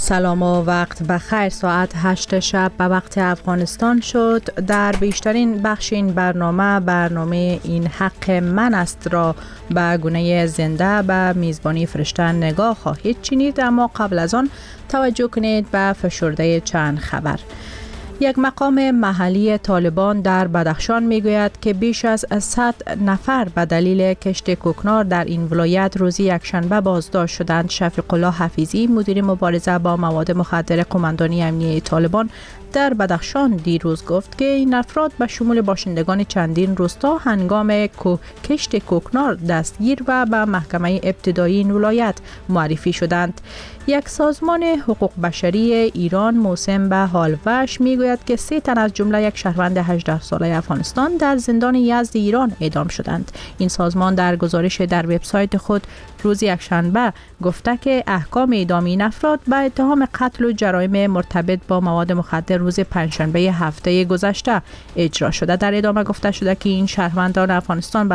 سلام و وقت بخیر. ساعت 8 شب به وقت افغانستان شد. در بیشترین بخش این برنامه این حق من است را به گونه زنده به میزبانی فرشته نگاه خواهید چینید، اما قبل از آن توجه کنید به فشرده چند خبر. یک مقام محلی طالبان در بدخشان میگوید که بیش از 100 نفر به دلیل کشت کوکنار در این ولایت روز یکشنبه بازداشت شدند. شفیق الله حفیظی، مدیر مبارزه با مواد مخدر قماندانی امنیه طالبان در بدخشان، دیروز گفت که این افراد به شمول باشندگان چندین روستا هنگام کشت کوکنار دستگیر و به محکمه ابتدایی این ولایت معرفی شدند. یک سازمان حقوق بشری ایران موسم به هالوش میگوید که 3 تن از جمله یک شهروند 18 ساله افغانستان در زندان یزد ایران اعدام شدند. این سازمان در گزارش در وبسایت خود روز یکشنبه گفته که احکام اعدام این افراد به اتهام قتل و جرایم مرتبط با مواد مخدر روز پنجشنبه هفته گذشته اجرا شده. در ادامه گفته شده که این شهروندان افغانستان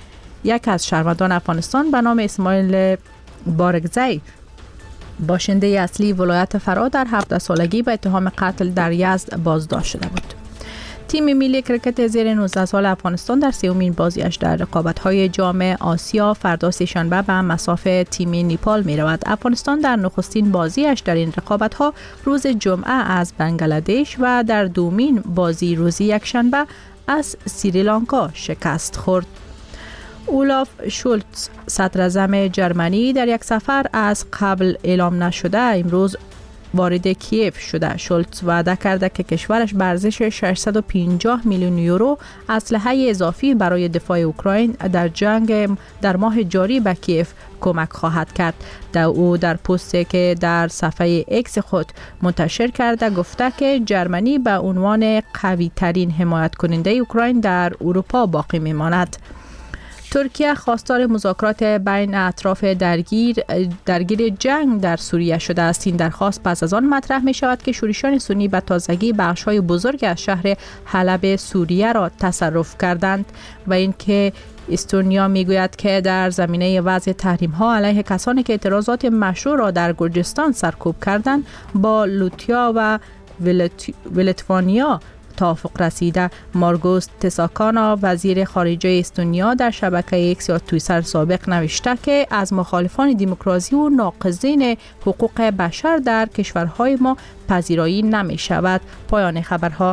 به نام اسماعیل بارگزی، باشنده اصلی ولایت فرا، در 17 سالگی به اتهام قتل در یزد بازداشت شده بود. تیم ملی کرکت زیر 19 سال افغانستان در سومین بازیش در رقابت‌های جام آسیا فردا سه‌شنبه به مصاف تیم نیپال می‌رود. افغانستان در نخستین بازیش در این رقابت‌ها روز جمعه از بنگلادش و در دومین بازی روز یکشنبه از سریلانکا شکست خورد. اولاف شولتز، صدراعظم جرمنی، در یک سفر از قبل اعلام نشده امروز وارد کیف شده. شولتز وعده کرده که کشورش به ارزش 650 میلیون یورو اسلحه اضافی برای دفاع اوکراین در جنگ در ماه جاری به کیف کمک خواهد کرد. او در پستی که در صفحه اکس خود منتشر کرده گفته که جرمنی به عنوان قوی ترین حمایت کننده اوکراین در اروپا باقی میماند. ترکیه خواستار مذاکرات بین اطراف درگیر جنگ در سوریه شده است. این درخواست پس از آن مطرح می شود که شورشیان سنی به تازگی بخش‌های بزرگ از شهر حلب سوریه را تصرف کردند و اینکه استونیا میگوید که در زمینه وضع تحریم‌ها علیه کسانی که اعتراضات مشروع را در گرجستان سرکوب کردند با لوتیا و ولتوانیا توافق رسیده. مارگوس تساکانا، وزیر خارجه استونیا، در شبکه ایکس یا توییتر سابق نوشته که از مخالفان دموکراسی و ناقضین حقوق بشر در کشورهای ما پذیرایی نمی شود. پایان خبرها.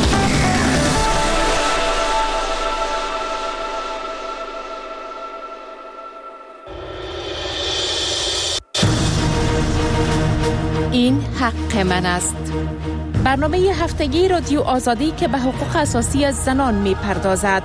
این حق من است. برنامه هفتگی رادیو آزادی که به حقوق اساسی زنان می پردازد.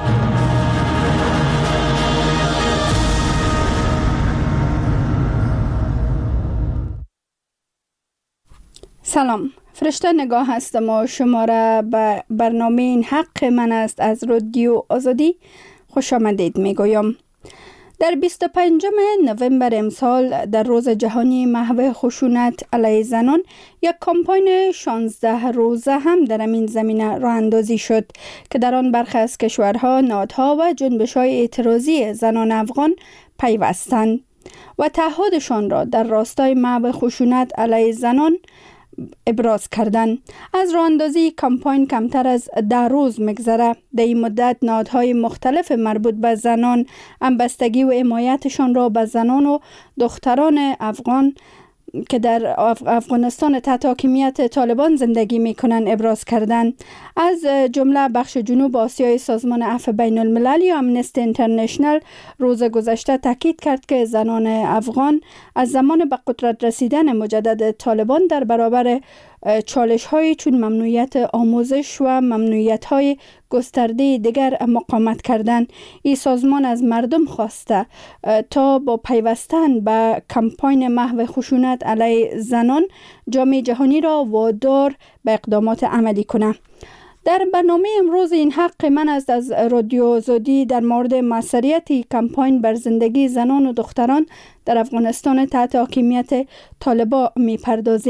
سلام، فرشته نگاه هستم و شما را به برنامه این حق من است از رادیو آزادی خوش آمدید می گویم. در 25 نوامبر امسال در روز جهانی محو خشونت علیه زنان یک کمپاین 16 روزه هم در این زمینه راه اندازی شد که در آن برخی از کشورها نهادها و جنبش‌های اعتراضی زنان افغان پیوستند و تعهدشان را در راستای محو خشونت علیه زنان ابراز کردند. از راه اندازی کمپاین کمتر از 10 روز می‌گذره. در این مدت نهادهای مختلف مربوط به زنان همبستگی و حمایتشان را به زنان و دختران افغان که در افغانستان تحت حاکمیت طالبان زندگی میکنند ابراز کردند. از جمله بخش جنوب آسیای سازمان عفو بین الملل یا امنستی اینترنشنل روز گذشته تاکید کرد که زنان افغان از زمان به قدرت رسیدن مجدد طالبان در برابر چالش‌های چون ممنوعیت آموزش و ممنوعیت‌های گسترده دیگر مقاومت کردند. این سازمان از مردم خواسته تا با پیوستن به کمپاین محو خشونت علیه زنان جامعه جهانی را وادار به اقدامات عملی کنند. در برنامه امروز این حق من است از رادیو آزادی در مورد موثریت کمپاین بر زندگی زنان و دختران در افغانستان تحت حاکمیت طالبان می‌پردازیم.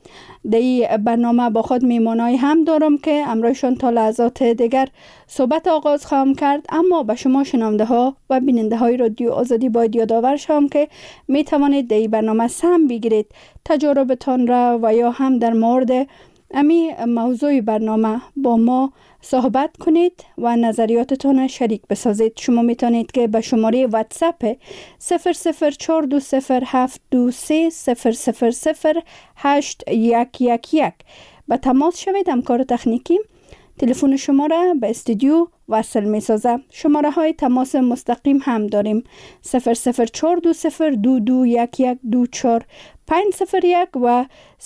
در این برنامه با خود میمانای هم دارم که امروزشان تا لحظات دیگر صحبت آغاز خواهم کرد. اما به شما شنونده ها و بیننده های رادیو آزادی باید یادآور شوم که می توانید در این برنامه سهم بگیرید، تجاربتان را و یا هم در مورد امی موضوع برنامه با ما صحبت کنید و نظریاتتان شریک بسازید. شما میتونید که به شماره واتساپ 00420720000811 به تماس شوید. همکار تکنیکی تلفن شما را به استودیو وصل می سازم. شماره های تماس مستقیم هم داریم 00420221124 501 و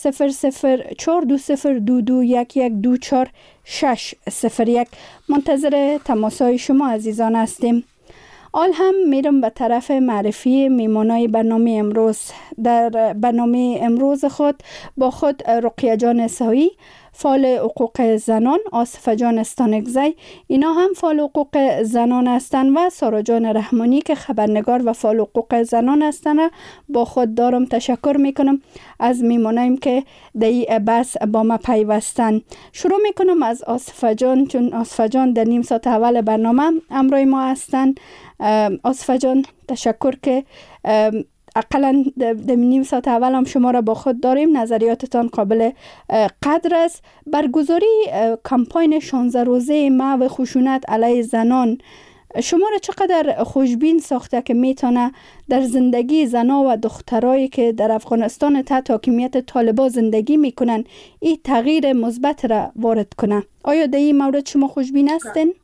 00420221124 منتظر تماس های شما عزیزان هستیم. آل هم میرم به طرف معرفی میمانای برنامه امروز. در برنامه امروز خود با خود رقیه جان سایی، فعال حقوق زنان، آصفه جان استانکزی، اینا هم فعال حقوق زنان هستند و سارا جان رحمانی که خبرنگار و فعال حقوق زنان هستند با خود دارم. تشکر میکنم از میمانایم که در این بحث با ما پیوستن. شروع میکنم از آصفه جان، چون آصفه جان در نیم ساعت اول برنامه همراه ما هستند. آصفه جان تشکر که اقلا در نیم ساعت اول هم شما را با خود داریم. نظریاتتان قابل قدر است. برگزاری کمپاین 16 روزه محو خشونت علیه زنان شما را چقدر خوشبین ساخته که میتونه در زندگی زنا و دخترایی که در افغانستان تحت حاکمیت طالبان زندگی میکنن این تغییر مثبت را وارد کنه؟ آیا در این مورد شما خوشبین هستین؟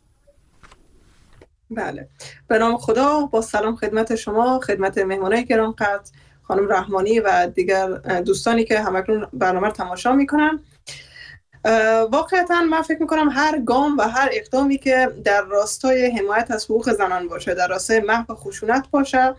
بله، به نام خدا. با سلام خدمت شما، خدمت مهمانای گران قدر، خانم رحمانی و دیگر دوستانی که همکنون برنامه رو تماشا میکنن. واقعا من فکر میکنم هر گام و هر اقدامی که در راستای حمایت از حقوق زنان باشه، در راستای محو خشونت باشه،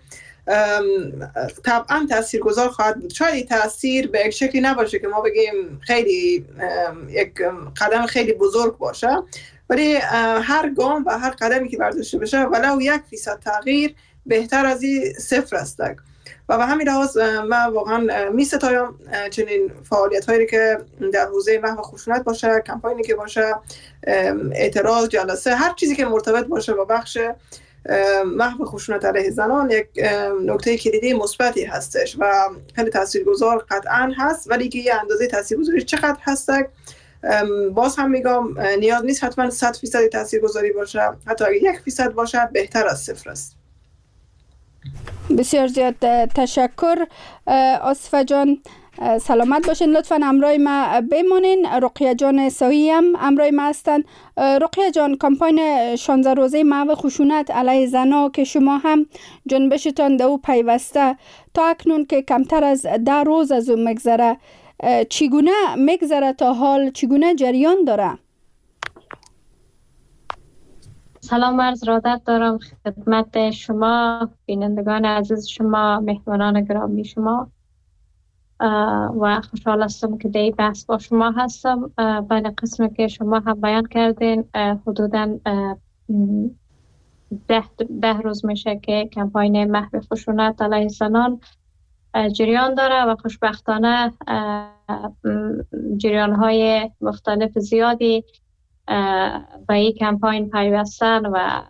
طبعا تاثیرگذار خواهد بود. شاید تاثیر به یک شکلی نباشه که ما بگیم خیلی یک قدم خیلی بزرگ باشه، ولی هر گام و هر قدمی که برداشته بشه ولو 1% تغییر بهتر از این 0 است. و به همین لحاظ من واقعا می ستایم چنین فعالیت هایی که در حوزه محو خشونت باشه، کمپاینی که باشه، اعتراض، جلسه، هر چیزی که مرتبط باشه با بخش محو خشونت علیه زنان یک نکته کلیدی مثبتی هستش و خیلی تاثیرگذار قطعا هست. ولی که یه اندازه تاثیرگذاری چقدر هست باز هم میگم نیاز نیست حتما 100% تاثیرگذاری باشه، حتی اگه 1% باشه بهتر از 0 است. بسیار زیاد تشکر آصفه جان. سلامت باشین. لطفا همراه ما بمانین. رقیه جان سایی هم همراه ما هستن. رقیه جان، کمپاین 16 روزه محو خشونت علیه زنان که شما هم جنبشتان در او پیوسته تا اکنون که کمتر از 10 روز از او مگذره، چگونه مگذره تا حال، چگونه جریان داره؟ سلام عرض ارادت دارم خدمت شما، بینندگان عزیز شما، مهمانان گرامی شما و خوشحال هستم که در این بحث با شما هستم. بین قسمی که شما هم بیان کردین حدوداً 10 روز میشه که کمپاین محو خشونت علیه زنان جریان داره و خوشبختانه جریان های مختلف زیادی به این کمپاین پیوستن و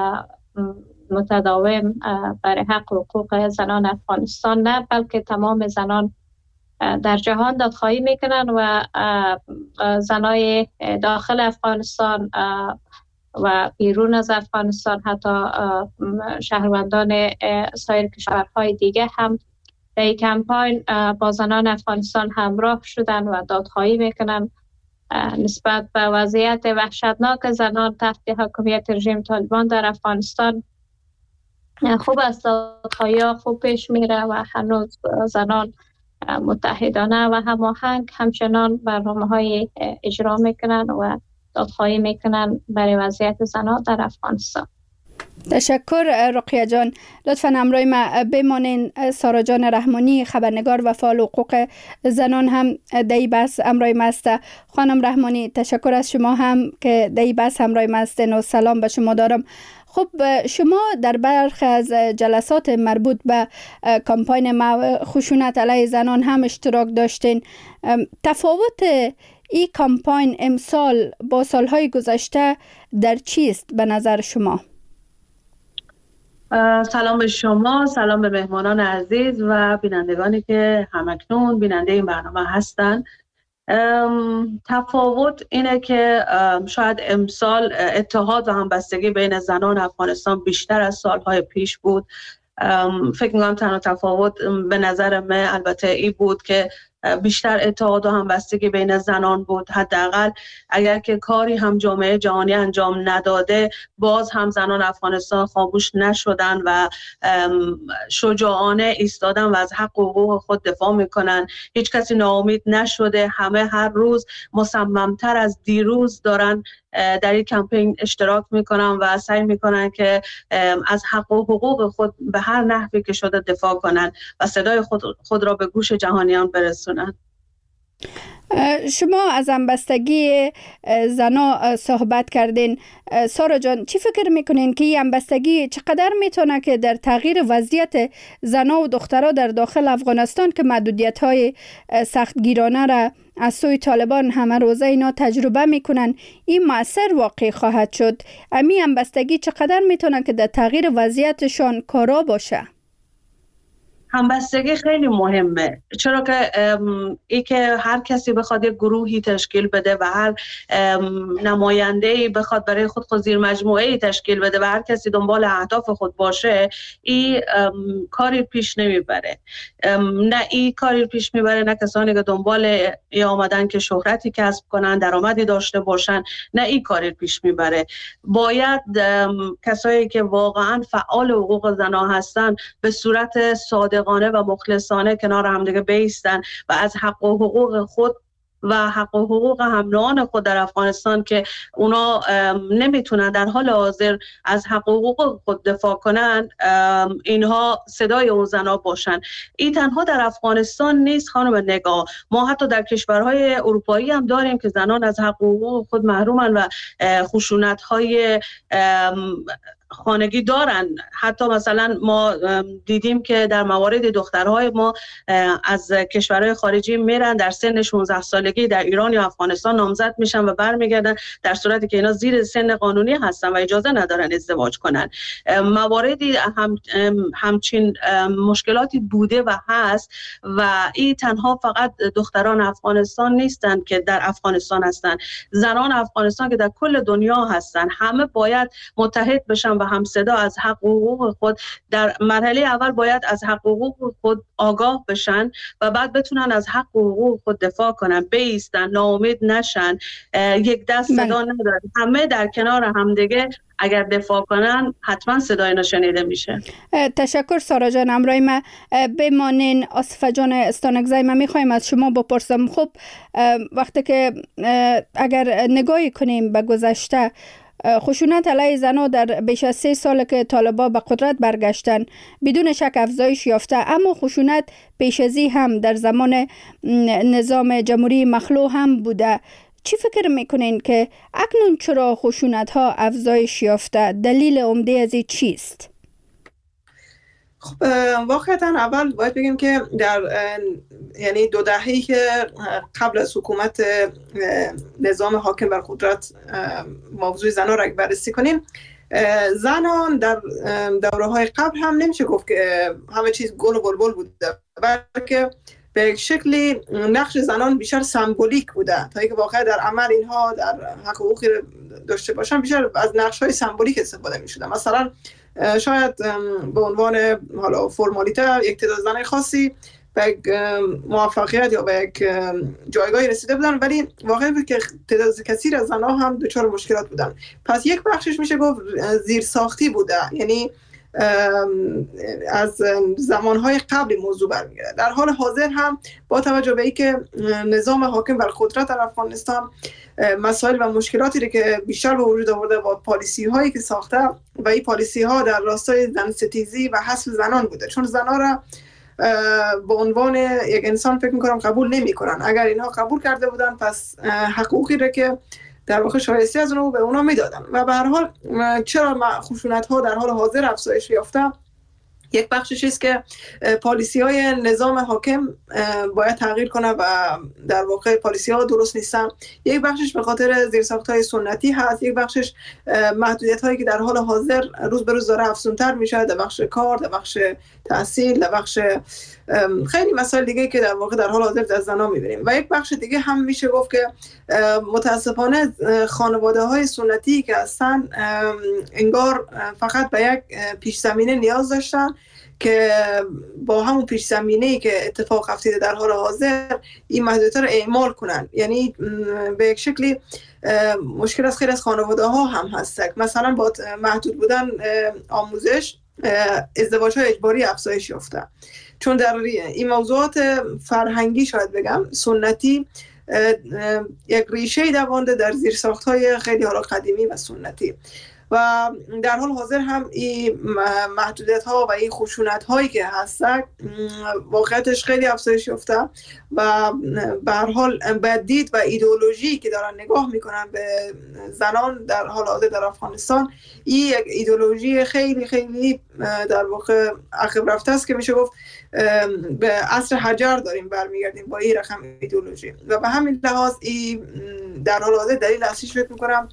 متداوم برای حق و حقوق زنان افغانستان نه بلکه تمام زنان در جهان دادخواهی میکنن و زنای داخل افغانستان و بیرون از افغانستان، حتی شهروندان سایر کشورهای دیگه هم در این کمپاین با زنان افغانستان همراه شدن و دادخواهی میکنن نسبت به وضعیت وحشتناک زنان تحت حاکمیت رژیم طالبان در افغانستان. خوب است دادخواهی خوب پیش میره و هنوز زنان متحدانه و هماهنگ همچنان برنامه‌های اجرا میکنن و دادخواهی میکنن برای وضعیت زنان در افغانستان. تشکر رقیه جان. لطفاً همراه ما بمانین. سارا جان رحمانی خبرنگار و فعال حقوق زنان هم در بحث همراه ما است. خانم رحمانی تشکر از شما هم که در بحث همراه ما هستین و سلام به شما دارم. خب شما در برخی از جلسات مربوط به کمپاین خشونت علیه زنان هم اشتراک داشتین. تفاوت این کمپاین امسال با سالهای گذشته در چیست به نظر شما؟ سلام به شما، سلام به مهمانان عزیز و بینندگانی که همکنون بیننده این برنامه هستند. تفاوت اینه که شاید امسال اتحاد و همبستگی بین زنان افغانستان بیشتر از سالهای پیش بود. فکر می‌کنم تنها تفاوت به نظر من البته این بود که بیشتر اتحاد و همبستگی بین زنان بود. حداقل اگر که کاری هم جامعه جهانی انجام نداده، باز هم زنان افغانستان خاموش نشدن و شجاعانه ایستادن و از حق و حقوق خود دفاع میکنن. هیچ کسی ناامید نشده، همه هر روز مصممتر از دیروز دارن در این کمپین اشتراک میکنن و سعی میکنن که از حق و حقوق خود به هر نحوی که شده دفاع کنن و صدای خود را به گوش جهانیان برسونن. شما از همبستگی زنا صحبت کردین. سارا جان، چی فکر میکنین که این همبستگی چقدر میتونه که در تغییر وضعیت زنا و دخترها در داخل افغانستان که محدودیت‌های سختگیرانه را از سوی طالبان همه روزه اینا تجربه میکنن، این مؤثر واقع خواهد شد؟ امی همبستگی چقدر میتونه که در تغییر وضعیتشان کارا باشه؟ همبستگی خیلی مهمه، چرا که ای که هر کسی بخواد یک گروهی تشکیل بده و هر نماینده‌ای بخواد برای خود زیر مجموعه‌ای تشکیل بده و هر کسی دنبال اهداف خود باشه، این کاری پیش نمیبره. نه این کاری پیش میبره، نه کسانی که دنبال آمدن که شهرتی کسب کنن، درآمدی داشته باشن، نه این کاری پیش میبره. باید کسایی که واقعا فعال حقوق زنان هستن به صورت صادقانه و مخلصانه کنار همدیگه بایستن و از حق و حقوق خود و حق و حقوق هم نوعان خود در افغانستان که اونا نمیتونن در حال حاضر از حق و حقوق خود دفاع کنن، اینها صدای اون زنا باشن. این تنها در افغانستان نیست خانم نگاه، ما حتی در کشورهای اروپایی هم داریم که زنان از حق و حقوق خود محرومن و خشونت‌های خانگی دارن. حتی مثلا ما دیدیم که در موارد دخترهای ما از کشورهای خارجی میرن در سن 16 سالگی در ایران یا افغانستان نامزد میشن و برمیگردن، در صورتی که اینا زیر سن قانونی هستن و اجازه ندارن ازدواج کنن. مواردی همچین مشکلاتی بوده و هست و این تنها فقط دختران افغانستان نیستن که در افغانستان هستن، زنان افغانستان که در کل دنیا هستن. همه باید متحد بشن و هم صدا از حق و حقوق خود. در مرحله اول باید از حق و حقوق خود آگاه بشن و بعد بتونن از حق و حقوق خود دفاع کنن، بایستن، ناامید نشن. یک دست صدا نداره، همه در کنار هم دیگه اگر دفاع کنن حتما صدای اینا شنیده میشه. تشکر سارا جان. همراه ما بمانین. آصفه جان استانکزی، من میخوایم از شما بپرسم، خب وقتی که اگر نگاهی کنیم به گذشته، خشونت علیه زنان در بیش از 3 سال که طالبان به قدرت برگشتن بدون شک افزایش یافته، اما خشونت پیش از این هم در زمان نظام جمهوری مخلوع هم بوده. چی فکر میکنین که اکنون چرا خشونت ها افزایش یافته؟ دلیل عمده از این چیست؟ خب واقعا اول باید بگیم که در یعنی 2 دهه‌ای که قبل از حکومت نظام حاکم بر قدرت موضوع زنان را بررسی کنیم، زنان در دوره‌های قبل هم نمیشه گفت که همه چیز گل و بلبل بوده، بلکه به شکلی نقش زنان بیشتر سمبولیک بوده تا اینکه واقعا در عمل اینها در حق حقوقی داشته باشن بیشتر از نقش‌های سمبولیک استفاده می‌شده. مثلا شاید به عنوان حالا فرمالیته یک تعداد زنای خاصی به یک موفقیت یا به یک جایگاهی رسیده بودن، ولی واقعا بود که تعداد کثیر از زنها هم دچار مشکلات بودن. پس یک بخشش میشه گفت زیرساختی بوده، یعنی از زمانهای قبل موضوع برمیگرده. در حال حاضر هم با توجه به اینکه نظام حاکم بر قدرت در افغانستان مسائل و مشکلاتی که بیشتر به وجود آورده با پالیسی هایی که ساخته و این پالیسی ها در راستای زن ستیزی و حذف زنان بوده، چون زنان را به عنوان یک انسان فکر میکنم قبول نمی کنن. اگر اینها قبول کرده بودن پس حقوقی را که در واقع شایسته از اونها به اونا میدادن و به هر حال چرا خشونت ها در حال حاضر افزایش یافته؟ یک بخشش است که پالیسی های نظام حاکم باید تغییر کنه و در واقع پالیسی ها درست نیستن. یک بخشش به خاطر زیرساخت های سنتی هست، یک بخشش محدودیت هایی که در حال حاضر روز به روز داره افزونتر میشه در بخش کار، در بخش تحصیل، در بخش خیلی مسائل دیگه که در واقع در حال حاضر در زنان میبینیم. و یک بخش دیگه هم میشه گفت که متاسفانه خانواده های سنتی که هستن انگار فقط به یک پیش زمینه نیاز داشتن که با همون پیش زمینه‌ای که اتفاق افتاده در حال حاضر این محدودیت‌ها رو اعمال کنن. یعنی به یک شکلی مشکل از خیلی از خانواده ها هم هست. مثلا با محدود بودن آموزش ازدواج‌های اجباری افزایش یافته، چون در این موضوعات فرهنگی شاید بگم سنتی یک ریشه دوانده در زیرساخت‌های خیلی حالا قدیمی و سنتی و در حال حاضر هم این محدودیت ها و این خشونت هایی که هستن واقعیتش خیلی افزایش یافته و به هر حال باید دید و ایدئولوژی که دارن نگاه میکنن به زنان در حال حاضر در افغانستان این یک ایدئولوژی خیلی خیلی در واقع عقب رفته است که میشه گفت به عصر حجر داریم برمیگردیم با این رقم ایدئولوژی و به همین لحاظ این در حال حاضر دلیل اصلیش فکر میکنم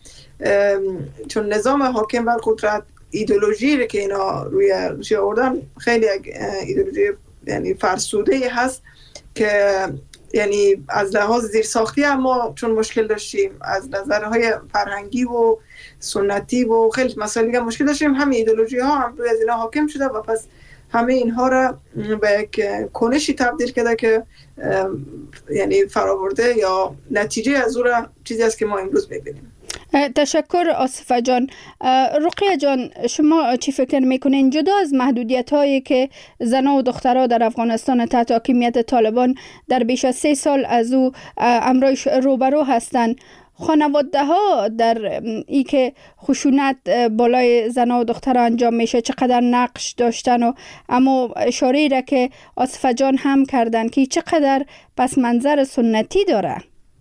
چون نظام حاکم بر قدرت ایدئولوژی رو که اینا روی آوردن خیلی ایدئولوژی یعنی فرسوده هست که یعنی از لحاظ زیرساختی اما چون مشکل داشتیم از نظرهای فرهنگی و سنتی و خیلی مسائل دیگه مشکل داشتیم، همین ایدئولوژی ها هم روی از اینا حاکم شده و پس همه اینها را به یک کنشی تبدیل کرده که یعنی فراورده یا نتیجه از اون را چیزی است که ما امروز می‌بینیم. تشکر آصفه جان. رقیه جان، شما چی فکر میکنین جدا از محدودیت هایی که زنان و دخترها در افغانستان تحت حاکمیت طالبان در بیش از 3 سال از او امرایش روبرو هستند، خانواده ها در ای که خشونت بالای زنان و دخترها انجام میشه چقدر نقش داشتن و اما اشاره را که آصفه جان هم کردن که چقدر پس منظر سنتی داره؟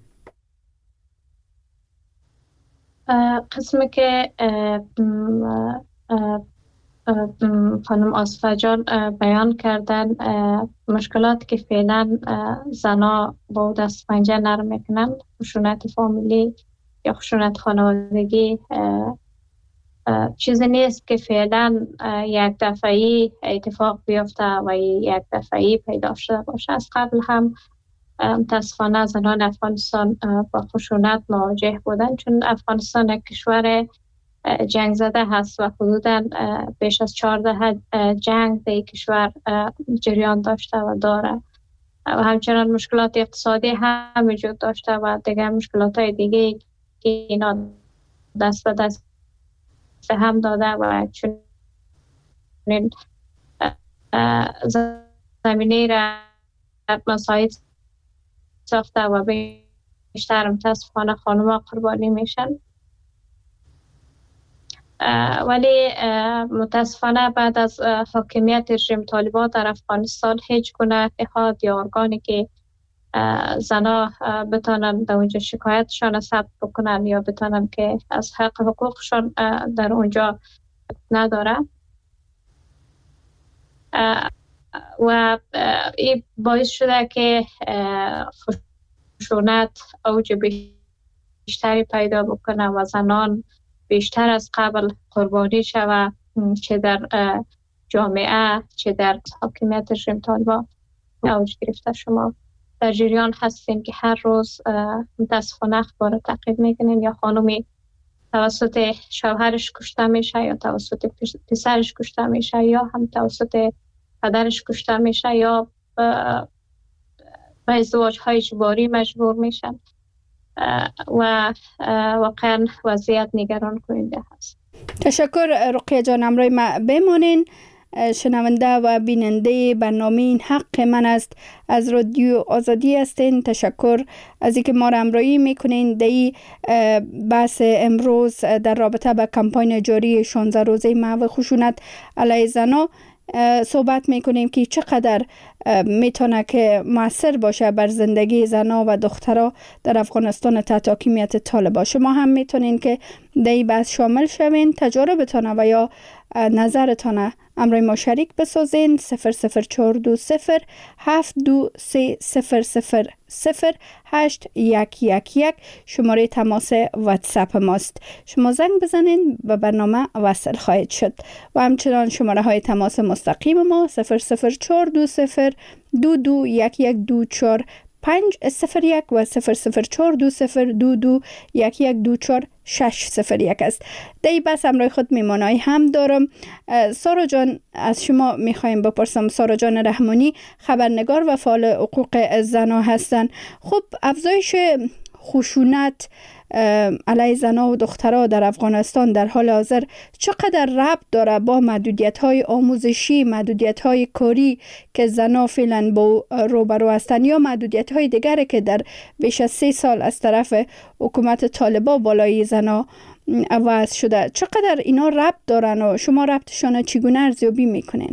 قسمی که خانم آصفه جان بیان کردن مشکلاتی که فعلا زنا با دست پنجه نرم میکنن، خشونت فامیلی یا خشونت خانوادگی چیزی نیست که فعلا یک دفعی اتفاق بیفته و یک دفعی پیدا شده باشه. از قبل هم متاسفانه زنان افغانستان با خشونت مواجه بودن، چون افغانستان یک کشور جنگ زده هست و حدوداً بیش از 14 جنگ در کشور جریان داشته و داره و همچنان مشکلات اقتصادی هم وجود داشته و دیگر مشکلات های دیگه که اینا دست به دست هم داده و چون زمینه را مساعد ساخته و بیشتر متاسفانه خانم‌ها قربانی میشن. ولی متاسفانه بعد از حاکمیت رژیم طالبان در افغانستان هیچ گونه نهاد یا ارگانی که زنا بتونن در اونجا شکایتشان ثبت بکنن یا بتونن که از حق حقوقشان در اونجا نداره و این باعث شده که خشونت اوج بیشتری پیدا بکنه و زنان بیشتر از قبل قربانی شود، چه در جامعه چه در حاکمیت رژیم طالبان اوج گرفته. شما در جریان هستین که هر روز متاسفانه اخبار تعقیب میکنین یا خانومی توسط شوهرش کشته میشه یا توسط پسرش کشته میشه یا هم توسط پدرش کشته میشه یا به ازدواج های اجباری مجبور میشن و واقعا وضعیت نگران کننده هست. تشکر رقیه جان، امروز ما بمانین. شنونده و بیننده برنامه این حق من است از رادیو آزادی هستین. تشکر از اینکه ما را همراهی میکنین. در بحث امروز در رابطه با کمپاین جاری 16 روزه محو خشونت علیه زنان صحبت میکنیم که چقدر میتونه که مؤثر باشه بر زندگی زنان و دخترها در افغانستان تحت حاکمیت طالبان. شما هم میتونین که در این بحث شامل شوین، تجاربتان و یا نظرتان امروز ما شریک بسازین. 00420 723 00811 شماره تماس واتساپ ماست. شما زنگ بزنین به برنامه وصل خواهید شد و همچنان شماره های تماس مستقیم ما 00420 221124 501 و 00420 221124 601 است. دی بس امروز خود میمانای هم دارم. سارا جان، از شما میخوایم بپرسم. سارا جان رحمانی، خبرنگار و فعال حقوق زنان هستند. خب افزایش خشونت علیه زنان و دخترها در افغانستان در حال حاضر چقدر ربط داره با محدودیت‌های آموزشی، محدودیت‌های کاری که زنان فعلا با روبرو هستند یا محدودیت‌های دیگری که در بیش از 3 سال از طرف حکومت طالبان بالای زنان وضع شده؟ چقدر اینا ربط دارن و شما ربطشان چگونه ارزیابی میکنین؟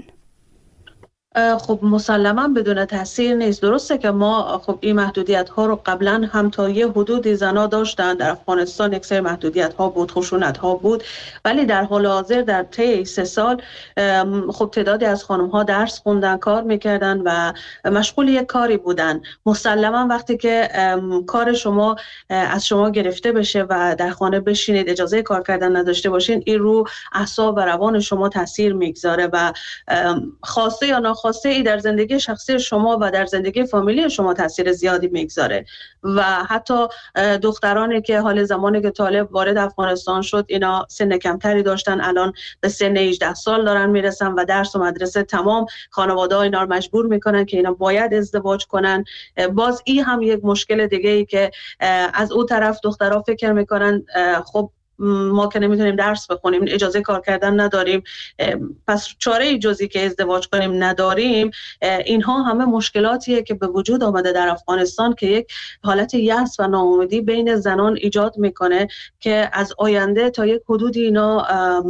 خب مسلما بدون تاثیر نیست. درسته که ما خب این محدودیت ها رو قبلا هم تا یه حدودی زنا داشتن در افغانستان، یک سری محدودیت ها بود، خشونت ها بود، ولی در حال حاضر در طی 3 سال خب تعدادی از خانم ها درس خوندن، کار میکردن و مشغول یک کاری بودن. مسلما وقتی که کار شما از شما گرفته بشه و در خانه بشینید، اجازه کار کردن نداشته باشین، این رو اعصاب و روان شما تاثیر میگذاره و خواسته یا ناخواسته ای در زندگی شخصی شما و در زندگی فامیلی شما تاثیر زیادی میگذاره. و حتی دخترانی که حال زمانی که طالب وارد افغانستان شد اینا سن کمتری داشتن، الان به سن 18 سال دارن میرسن و درس و مدرسه تمام، خانواده ها اینا رو مجبور میکنن که اینا باید ازدواج کنن. باز این هم یک مشکل دیگه ای که از اون طرف دخترها فکر میکنن خب ما که نمیتونیم درس بخونیم، اجازه کار کردن نداریم، پس چاره جزی که ازدواج کنیم نداریم. اینها همه مشکلاتیه که به وجود آمده در افغانستان که یک حالت یأس و ناامیدی بین زنان ایجاد میکنه که از آینده تا یک حدودی اینا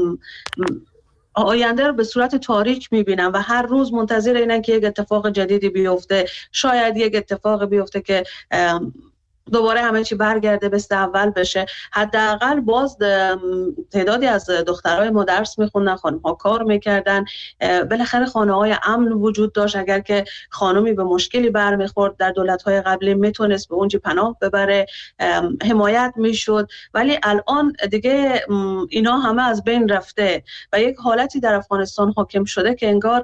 آینده رو به صورت تاریک میبینن و هر روز منتظر اینن که یک اتفاق جدیدی بیفته. شاید یک اتفاق بیفته که دوباره همه چی برگرده به اول بشه. حداقل باز تعدادی از دخترای ما درس میخوندن، خانم‌ها کار میکردن، بالاخره خانه‌های امن وجود داشت. اگر که خانمی به مشکلی برمیخورد در دولت‌های قبلی میتونست به اونجا پناه ببره، حمایت میشد. ولی الان دیگه اینا همه از بین رفته و یک حالتی در افغانستان حاکم شده که انگار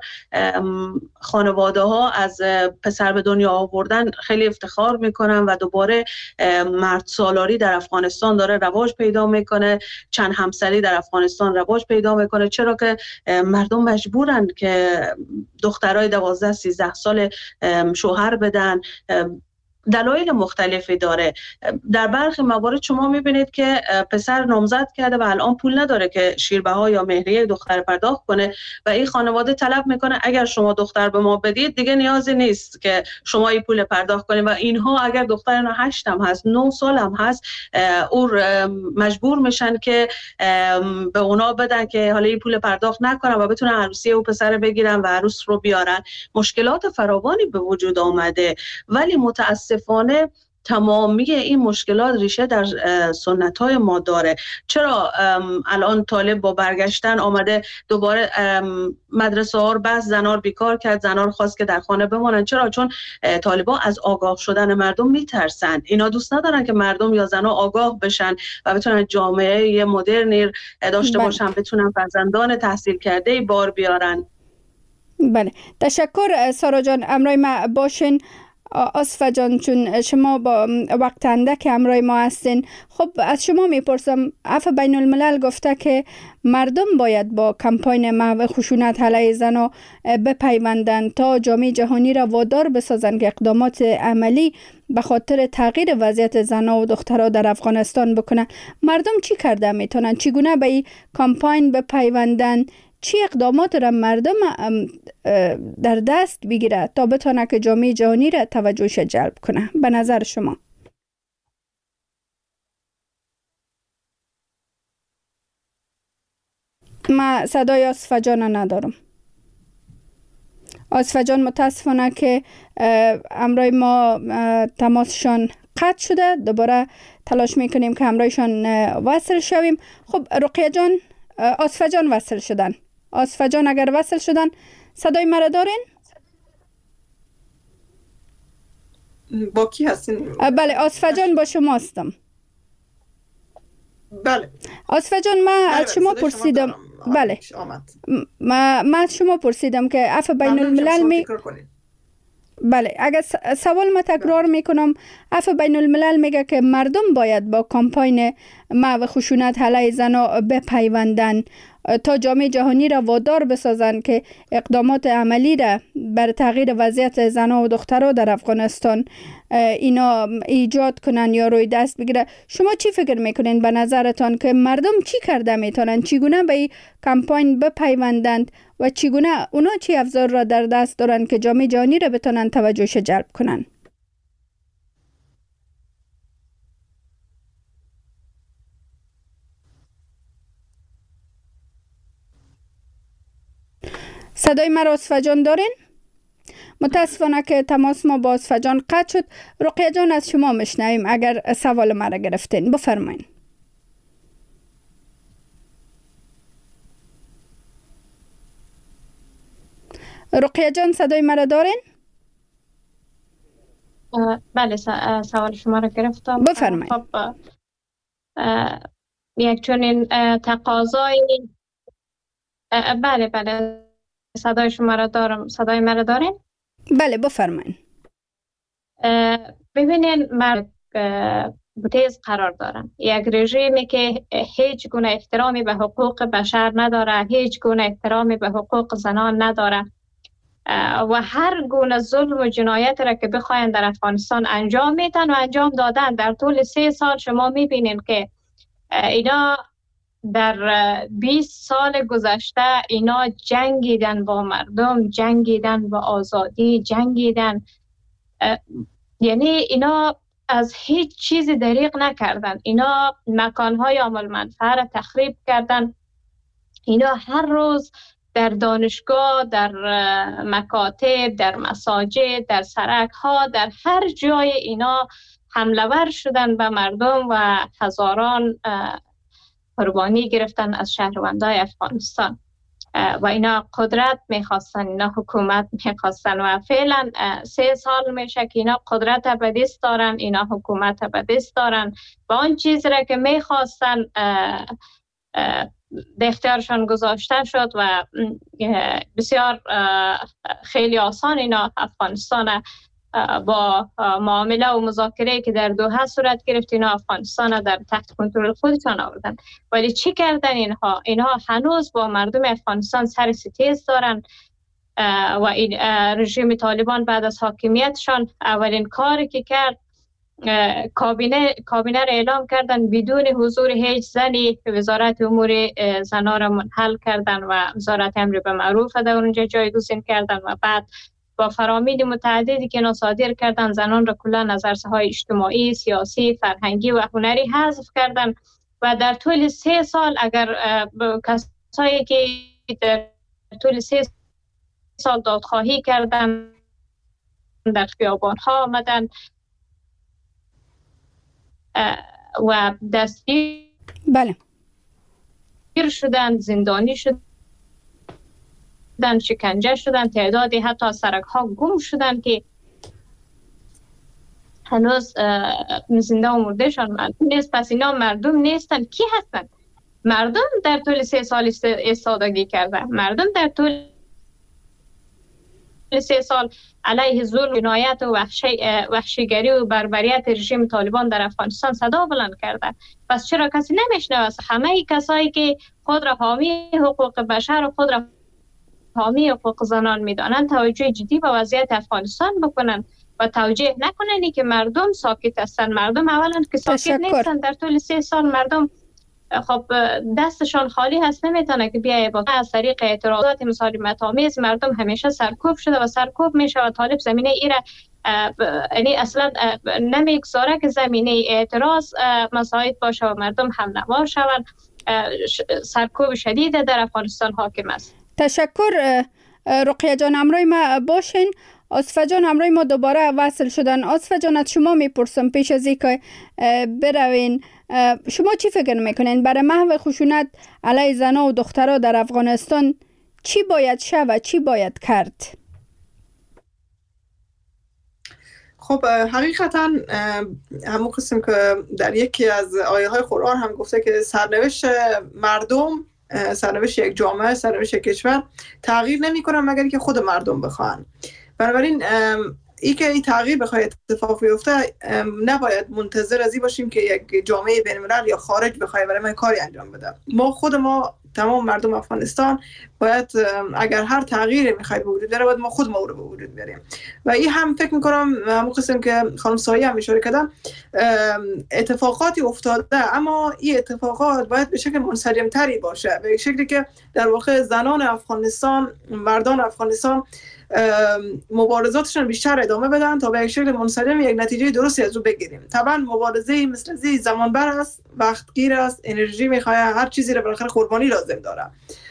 خانواده‌ها از پسر به دنیا آوردن خیلی افتخار میکنن و دوباره مرد سالاری در افغانستان داره رواج پیدا میکنه، چند همسری در افغانستان رواج پیدا میکنه. چرا که مردم مجبورن که دخترای 12-13 سال شوهر بدن. دلایل مختلفی داره. در برخی موارد شما میبینید که پسر نامزد کرده و الان پول نداره که شیربها یا مهریه دختر پرداخت کنه و این خانواده طلب میکنه اگر شما دختر به ما بدید دیگه نیازی نیست که شما این پول پرداخت کنید. و اینها اگر دختر 8 هم هست، 9 سال هم هست، او مجبور میشن که به اونا بدن که حالا این پول پرداخت نکنن و بتونن عروسی او پسر بگیرن و عروس رو بیارن. مشکلات فراوانی به وجود آمده ولی متاسفانه تمامی این مشکلات ریشه در سنت‌های ما داره. چرا الان طالب با برگشتن آمده دوباره مدرسه ها رو بس زنار بیکار کرد، زنار خواست که در خانه بمانن؟ چرا؟ چون طالبا از آگاه شدن مردم میترسن. اینا دوست ندارن که مردم یا زنها آگاه بشن و بتونن جامعه مدرنی داشته باشن، بتونن فرزندان تحصیل کرده بار بیارن. بله، تشکر سارا جان. امروز ما باشین. آصفه جان، چون شما با وقت اندک همراه ما هستین، خب از شما میپرسم، عفو بین الملل گفته که مردم باید با کمپاین محو خشونت علیه زنان بپیوندند تا جامعه جهانی را وادار بسازند که اقدامات عملی به خاطر تغییر وضعیت زنان و دخترها در افغانستان بکنند. مردم چی کرده میتونن؟ چگونه به این کمپاین بپیوندند؟ چی اقدامات را مردم در دست بگیره تا بتونه که جامعه جهانی را توجهش جلب کنه؟ به نظر شما؟ ما صدای آصفه جان ندارم. آصفه جان متاسفانه که همراه ما تماسشان قطع شده. دوباره تلاش میکنیم که همراهشان وصل شویم. خب رقیه جان، آصفه جان وصل شدن. آصفه جان اگر وصل شدن، صدای مرا دارین؟ با کی هستین؟ بله آصفه جان با شما هستم. بله آصفه جان، ما از شما پرسیدم. بله ما از شما پرسیدم که عفو بین الملل بله، اگر سوال ما تکرار میکنم، عفو بین الملل میگه که مردم باید با کمپاین محو خشونت علیه زنان بپیوندن تا جامعه جهانی را وادار بسازند که اقدامات عملی را بر تغییر وضعیت زنان و دخترها در افغانستان اینا ایجاد کنن یا روی دست بگیره. شما چی فکر میکنین به نظرتان که مردم چی کرده میتونن؟ چگونه به این کمپاین بپیوندند و چگونه اونا چی افزار را در دست دارن که جامعه جهانی را بتونن توجهش جلب کنن؟ صدای مرا آصفه جان دارین؟ متاسفانه که تماس ما با آصفه جان قطع شد. رقیه جان از شما مشنویم اگر سوال مرا گرفتین. بفرمایین. رقیه جان صدای مرا دارین؟ بله سوال شما را گرفتم. بفرمایید. خب یک چنین تقاضای بله صدای شما را دارم. صدای مرا دارین؟ بله بفرمایید. ببینین مرد تیز قرار دارن. یک رژیمی که هیچ گونه احترامی به حقوق بشر نداره، هیچ گونه احترامی به حقوق زنان نداره و هر گونه ظلم و جنایت را که بخواین در افغانستان انجام میدن و انجام دادن. در طول 3 سال شما میبینین که اینا در 20 سال گذشته اینا جنگیدن با مردم، جنگیدن با آزادی، جنگیدن، یعنی اینا از هیچ چیزی دریغ نکردن. اینا مکانهای عامل منفعه را تخریب کردن. اینا هر روز در دانشگاه، در مکاتب، در مساجد، در سرک ها، در هر جای اینا حمله ور شدن به مردم و هزاران قربانی گرفتن از شهروندان افغانستان و اینا قدرت میخواستن، اینا حکومت میخواستن و فعلا 3 سال میشه که اینا قدرت به دست دارن، اینا حکومت به دست دارن و آن چیز را که میخواستن در اختیارشان گذاشته شد و بسیار خیلی آسان اینا افغانستان با معامله و مذاکره که در دوحه صورت گرفت اینا افغانستان در تحت کنترل خودشان آوردن. ولی چی کردن اینها هنوز با مردم افغانستان سر ستیز دارن و این رژیم طالبان بعد از حاکمیتشان اولین کاری که کرد کابینه را اعلام کردن بدون حضور هیچ زنی. وزارت امور زنان را منحل کردن و وزارت امر به معروف در اونجا جایگزین کردن و بعد با فرامین متعددی که صادر کردن زنان را کلا از عرصه‌های اجتماعی، سیاسی، فرهنگی و هنری حذف کردن و در طول 3 سال اگر کسایی که در طول 3 سال دادخواهی کردن در خیابان‌ها آمدن و دستگیر بله شدن، زندانی شدن، شکنجه شدن، تعدادی حتی سرک ها گم شدن که هنوز زنده و مردهشان معلوم نیست. پس اینا مردم نیستن. کی هستن؟ مردم در طول 3 سال ایستادگی کرده. مردم در طول 3 سال علیه ظلم، جنایت و وحشیگری و بربریت رژیم طالبان در افغانستان صدا بلند کرده. پس چرا کسی نمیشنوه؟ همه کسایی که خود را حامی حقوق بشر و خود را حامی حقوق زنان میدانند توجه جدی به وضعیت افغانستان بکنند و توجیه نکنند که مردم ساکت هستند. مردم اولا که ساکت نیستند، در طول 3 سال مردم خب دستشان خالی هست، نمیتونه که بیایه با از طریق اعتراضات مسالمت آمیز. مردم همیشه سرکوب شده و سرکوب میشه و طالب زمینه ایره یعنی اصلا نمیگذاره که زمینه اعتراض مساعد باشه و مردم هم نوار شوند. سرکوب شدید در افغانستان حاکم است. تشکر رقیه جان، همراه ما باشین. آصفه جان همراه ما دوباره وصل شدن. آصفه جان، از شما میپرسم پیش از اینکه بروین، شما چی فکر میکنین برای محو خشونت علیه زنها و دخترها در افغانستان چی باید شود، چی باید کرد؟ خب حقیقتا همون قسم که در یکی از آیه های قرآن هم گفته که سرنوشت مردم، سرنوشت یک جامعه، سرنوشت یک کشور تغییر نمی کنن مگر که خود مردم بخوان. بنابراین ای که این تغییر بخواد اتفاق بیفته نباید منتظر از این باشیم که یک جامعه بین‌الملل یا خارج بخواد برای ما کاری انجام بده. ما تمام مردم افغانستان باید اگر هر تغییری میخواد به وجود بیاره باید ما خود رو به وجود بیاریم. و این هم فکر میکنم همون قسم که خانم سایه هم اشاره کردن اتفاقاتی افتاده، اما این اتفاقات باید به شکل منسجم تری باشه، به شکلی که در واقع زنان افغانستان، مردان افغانستان مبارزاتشون بیشتر ادامه بدن تا به یک شکل منسجم یک نتیجه درستی از او بگیریم. طبعا مبارزه مثل زی زمان بر است، وقتگیر است، انرژی میخواد، هر چیزی رو بالاخره قربانی لازم داره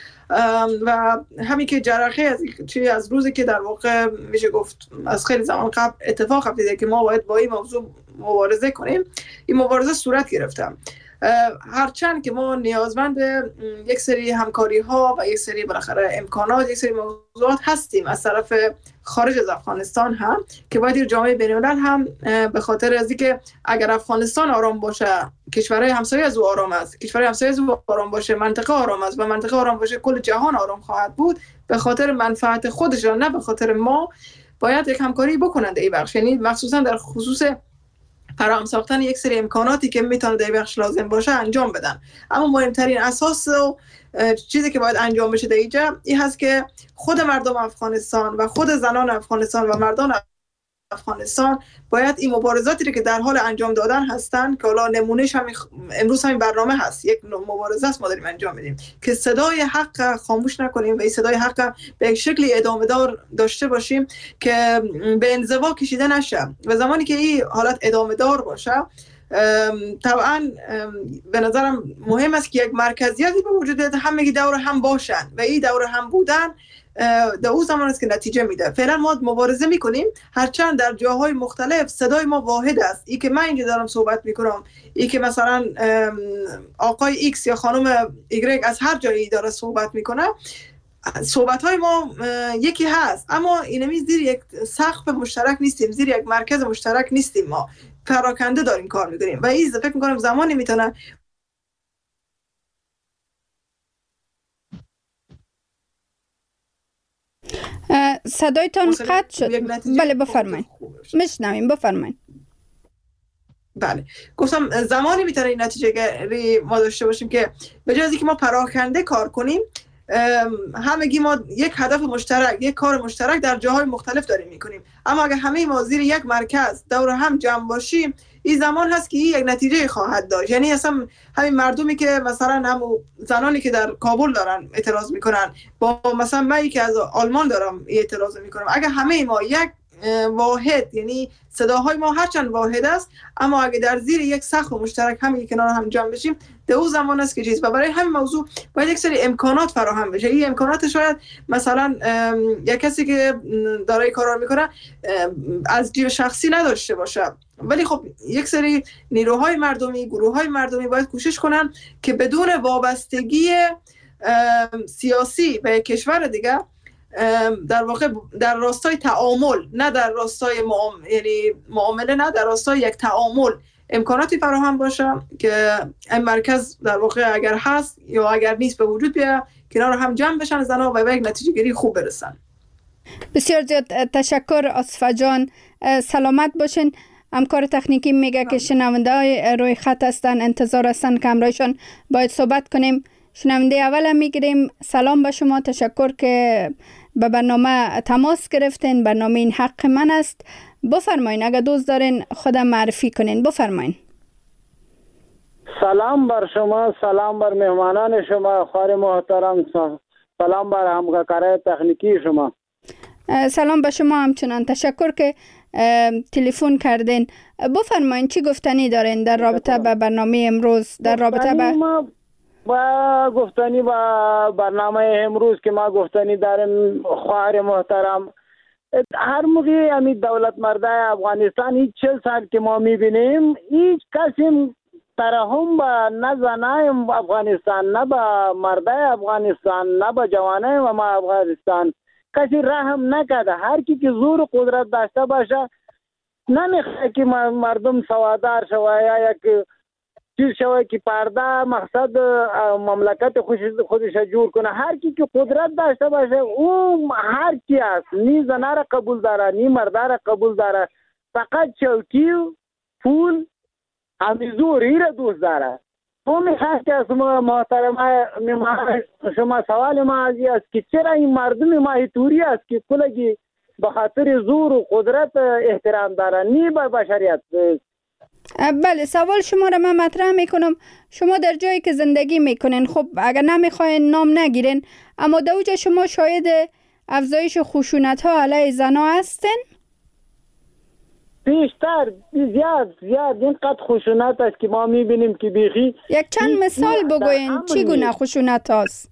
و همین که جرقه از روزی که در واقع میشه گفت از خیلی زمان قبل اتفاق افتاده که ما باید با این موضوع مبارزه کنیم، این مبارزه صورت گرفته. هرچند که ما نیازمند یک سری همکاری ها و یک سری بالاخره امکانات، یک سری موضوعات هستیم از طرف خارج از افغانستان هم که باید جامعه بین‌الملل هم به خاطر از اینکه اگر افغانستان آرام باشه کشورهای همسایه از او آرام است، کشورهای همسایه از او آرام باشه منطقه آرام است و منطقه آرام باشه کل جهان آرام خواهد بود. به خاطر منفعت خودشان نه به خاطر ما باید یک همکاری بکنند این بخش، یعنی مخصوصا در خصوص فراهم ساختن یک سری امکاناتی که میتونه در بخش لازم باشه انجام بدن. اما مهمترین اساس و چیزی که باید انجام بشه در اینجا این هست که خود مردم افغانستان و خود زنان افغانستان و مردان افغانستان باید این مبارزاتی که در حال انجام دادن هستن که حالا نمونهش هم امروز همین برنامه هست، یک مبارزه است ما داریم انجام میدیم که صدای حق خاموش نکنیم و این صدای حق به یک شکلی ادامه دار داشته باشیم که به انزوا کشیده نشه. و زمانی که این حالت ادامه دار باشه طبعا به نظرم مهم است که یک مرکزیتی به وجود بیاد، همگی دور هم باشن و این دور هم بودن در اون زمان است که نتیجه میده. فعلا ما مبارزه میکنیم، هرچند در جاهای مختلف صدای ما واحد است. ای که من اینجا دارم صحبت میکنم، ای که مثلا آقای ایکس یا خانم ایگرگ از هر جایی داره صحبت میکنه، صحبت های ما یکی هست، اما اینمی زیر یک سقف مشترک نیستیم، زیر یک مرکز مشترک نیستیم، ما پراکنده داریم کار میکنیم و این فکر میکنم زمانی میتونه صدایتان قطع شد. بله بفرمایید، میشنویم، بفرمایید. بله گفتم زمانی میتونه این نتیجه گیری ما داشته باشیم که به جای از اینکه ما پراکنده کار کنیم همگی ما یک هدف مشترک، یک کار مشترک در جاهای مختلف داریم میکنیم، اما اگر همه ما زیر یک مرکز دور هم جمع باشیم این زمان هست که این یک نتیجه خواهد داشت. یعنی اصلا همین مردمی که مثلا هم زنانی که در کابل دارن اعتراض میکنن با مثلا من که از آلمان دارم اعتراض میکنم، اگر همه ما یک واحد، یعنی صداهای ما هرچند واحد است اما اگه در زیر یک سقف مشترک هم کنار هم جمع بشیم در اون زمان است که چیز و برای همین موضوع باید یک سری امکانات فراهم بشه. این امکانات شاید مثلا یک کسی که دارای کار میکنه از جیب شخصی نداشته باشه، ولی خب یک سری نیروهای مردمی، گروههای مردمی باید کوشش کنن که بدون وابستگی سیاسی به کشور دیگه در واقع در راستای تعامل، نه در راستای یعنی معامله، نه در راستای یک تعامل امکاناتی فراهم باشه که این مرکز در واقع اگر هست یا اگر نیست به وجود بیاد کنار هم جمع بشن زنها و به یک نتیجه گیری خوب برسن. بسیار زیاد تشکر آصفه جان. سلامت باشین. همکار تکنیکی میگه که شنونده های روی خط هستن، انتظار هستن که همراهشان باید صحبت کنیم. شنونده اول میگیریم. سلام به شما، تشکر که به برنامه تماس گرفتین. برنامه این حق من است. بفرمایین، اگر دوست دارین خودم معرفی کنین بفرمایین. سلام بر شما، سلام بر مهمانان شما خواهر محترم، سلام بر همکارای تکنیکی شما. سلام به شما همچنان، تشکر که تلفن کردین. بفرمایین چی گفتنی دارین در رابطه با برنامه امروز، در رابطه با گفتنی با برنامه امروز که ما گفتنی داریم خواهر محترم. هر موقع همی دولت مرده افغانستان هیچ 40 سال که ما میبینیم هیچ کسی ترحم با نه زنای افغانستان، نه با مرده افغانستان، نه با جوانای ما افغانستان کسی رحم نکرده. هر کی که زور قدرت داشته باشه نمیخواد که مردم سوادار شوه یا یک چیز شوه که پرده مقصد مملکت خودش جور کنه. هر کی که قدرت داشته باشه او هر کی است، نی زنه را قبول داره نی مرده را قبول داره، فقط چوکی پول همیزوری را دوست داره. تو میخواد که از محترمه شما سوال ما ازی است که چرا این مردم ما توری است که کلگی به خاطر زور و قدرت احترام داره نی به بشریت. بله، سوال شما را من مطرح میکنم. شما در جایی که زندگی میکنین، خب اگر نمیخواین نام نگیرین، اما در اوجا شما شاید افزایش خشونت ها علیه زنا هستین؟ بیشتر زیاد اینقدر خشونت است که ما میبینیم که بیخی. یک چند مثال بگوین چی گونه خشونت هاست؟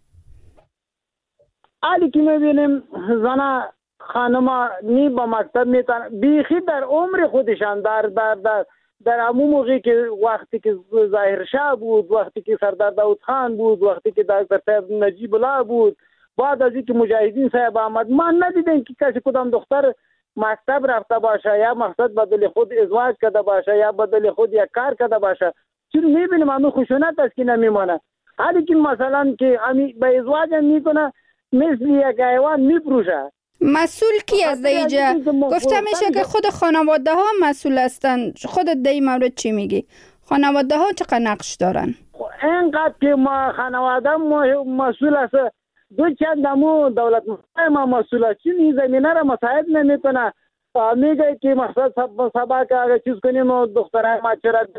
علی که میبینیم زنا خانم نی با مکتب میتن بیخی در عمر خودشان در همون موقعی که وقتی که ظاهرشاه بود، وقتی که سردار داود خان بود، وقتی که دکتر صاحب نجیب الله بود، بعد از اینکه مجاهدین صاحب آمد، ما ندیدیم که کسی کدام دختر مکتب رفته باشه یا مقصد بدل خود ازدواج کرده باشه یا بدل خود یک کار کرده باشه. چون میبینیم همون خشونت است که نمیمانه. حالی که مثلا که به ازدواج میکنه مثل یک حیوان میپروشه. مسئول کی از دیجا؟ گفته میشه که خود خانواده ها مسئول هستن. خودت در این مورد چی میگی؟ خانواده ها چقدر نقش دارن؟ اینقدر که ما خانواده مسئول است. دو چند دمو دولت ما مسئول است. چون این زمینه را مساعد نمیکنه. میگه که مقصد سبا که اگر چیز کنیم و دخترهای ما چرا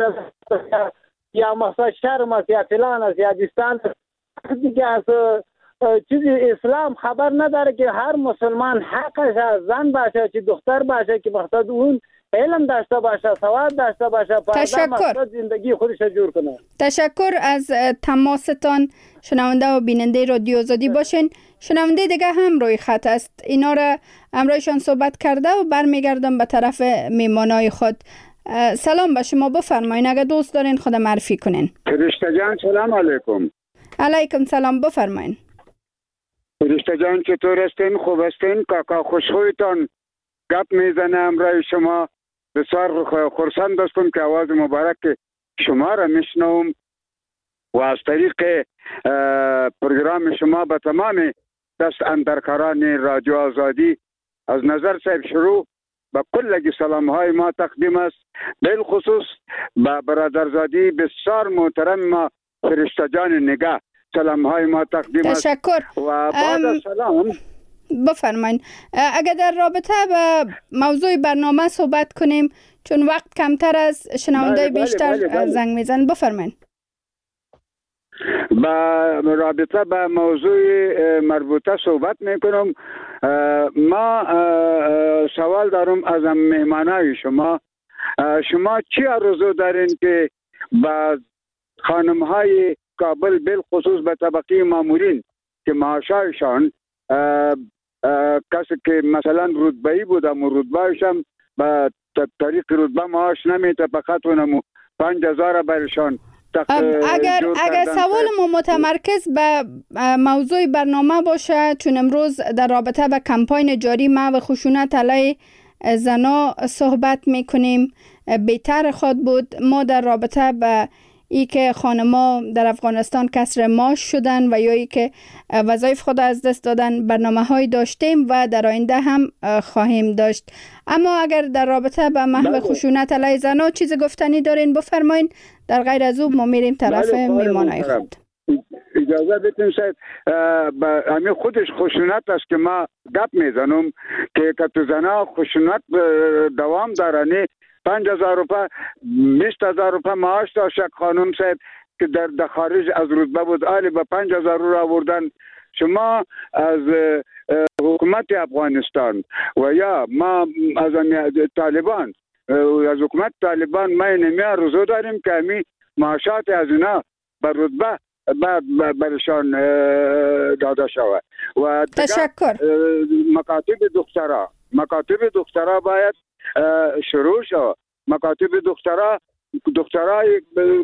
یا مقصد شرم است یا فلان است یا دستان دیگه از چیز اسلام خبر نداره که هر مسلمان حقش از زن باشه چه دختر باشه که مقصد اون علم داشته باشه، سواد داشته باشه، تشکر. زندگی خودش جور کنه. تشکر از تماستان. شنونده و بیننده رادیو آزادی باشین. شنونده دیگه هم روی خط است. اینا را همراهشان صحبت کرده و برمیگردم به طرف میمانای خود. سلام به شما، بفرمایین اگر دوست دارین خود معرفی کنین. فرشته جان سلام علیکم. علیکم سلام، بفرمایین. فرشته جان چطور هستین؟ خوب هستین؟ کاکا خوشخویتان گپ میزنه امرای شما. بسیار خرسند هستم که آواز مبارک شما را میشنوم و از طریق پروگرام شما به تمام دست اندرکاران رادیو آزادی از نظر صاحب شروع به کلگی سلام های ما تقدیم است. بالخصوص به برادرزادی بسیار محترم ما فرشته جان نگاه سلام های ما تقدیم است. تشکر. و بعد از سلام بفرمایین اگر در رابطه با موضوع برنامه صحبت کنیم چون وقت کمتر از شنونده بیشتر زنگ میزن. بفرمایین. با رابطه با موضوع مربوطه صحبت میکنم. ما سوال دارم از مهمانای شما. شما چی آرزو دارین که با خانم های کابل بالخصوص به طبقه مامورین که معاشایشان کسی که مثلا رتبه‌ای بودم و رتبهشم به طریق رتبه معاش نمیده فقط اونمو 5000 برشان اگر سوال ما متمرکز به موضوع برنامه باشه چون امروز در رابطه با کمپاین جاری محو خشونت علیه زنا صحبت میکنیم بهتر خود بود ما در رابطه با ای که خانما در افغانستان کسر معاش شدن و یا ای که وظایف خود از دست دادن، برنامه‌های داشتیم و در آینده هم خواهیم داشت. اما اگر در رابطه با محو خشونت علیه زنان چیز گفتنی دارین بفرمایین، در غیر از او ما میریم طرف میمانای خود. اجازه بدین شاید همین خودش خشونت است که ما گپ میزنم که تو زنا خشونت دوام دارنی. 5000 روپه 20000 روپه معاش داشت خانم صاحب که در خارج از رتبه بود، آلی به 5000 رو آوردن. شما از حکومت افغانستان و یا ما از طالبان از حکومت طالبان ما نمیه رضا داریم که همی معاشات از اینا بر رتبه برشان داده شود. و تشکر. مکاتب دکترا باید شروع شود. مکاتب دکترای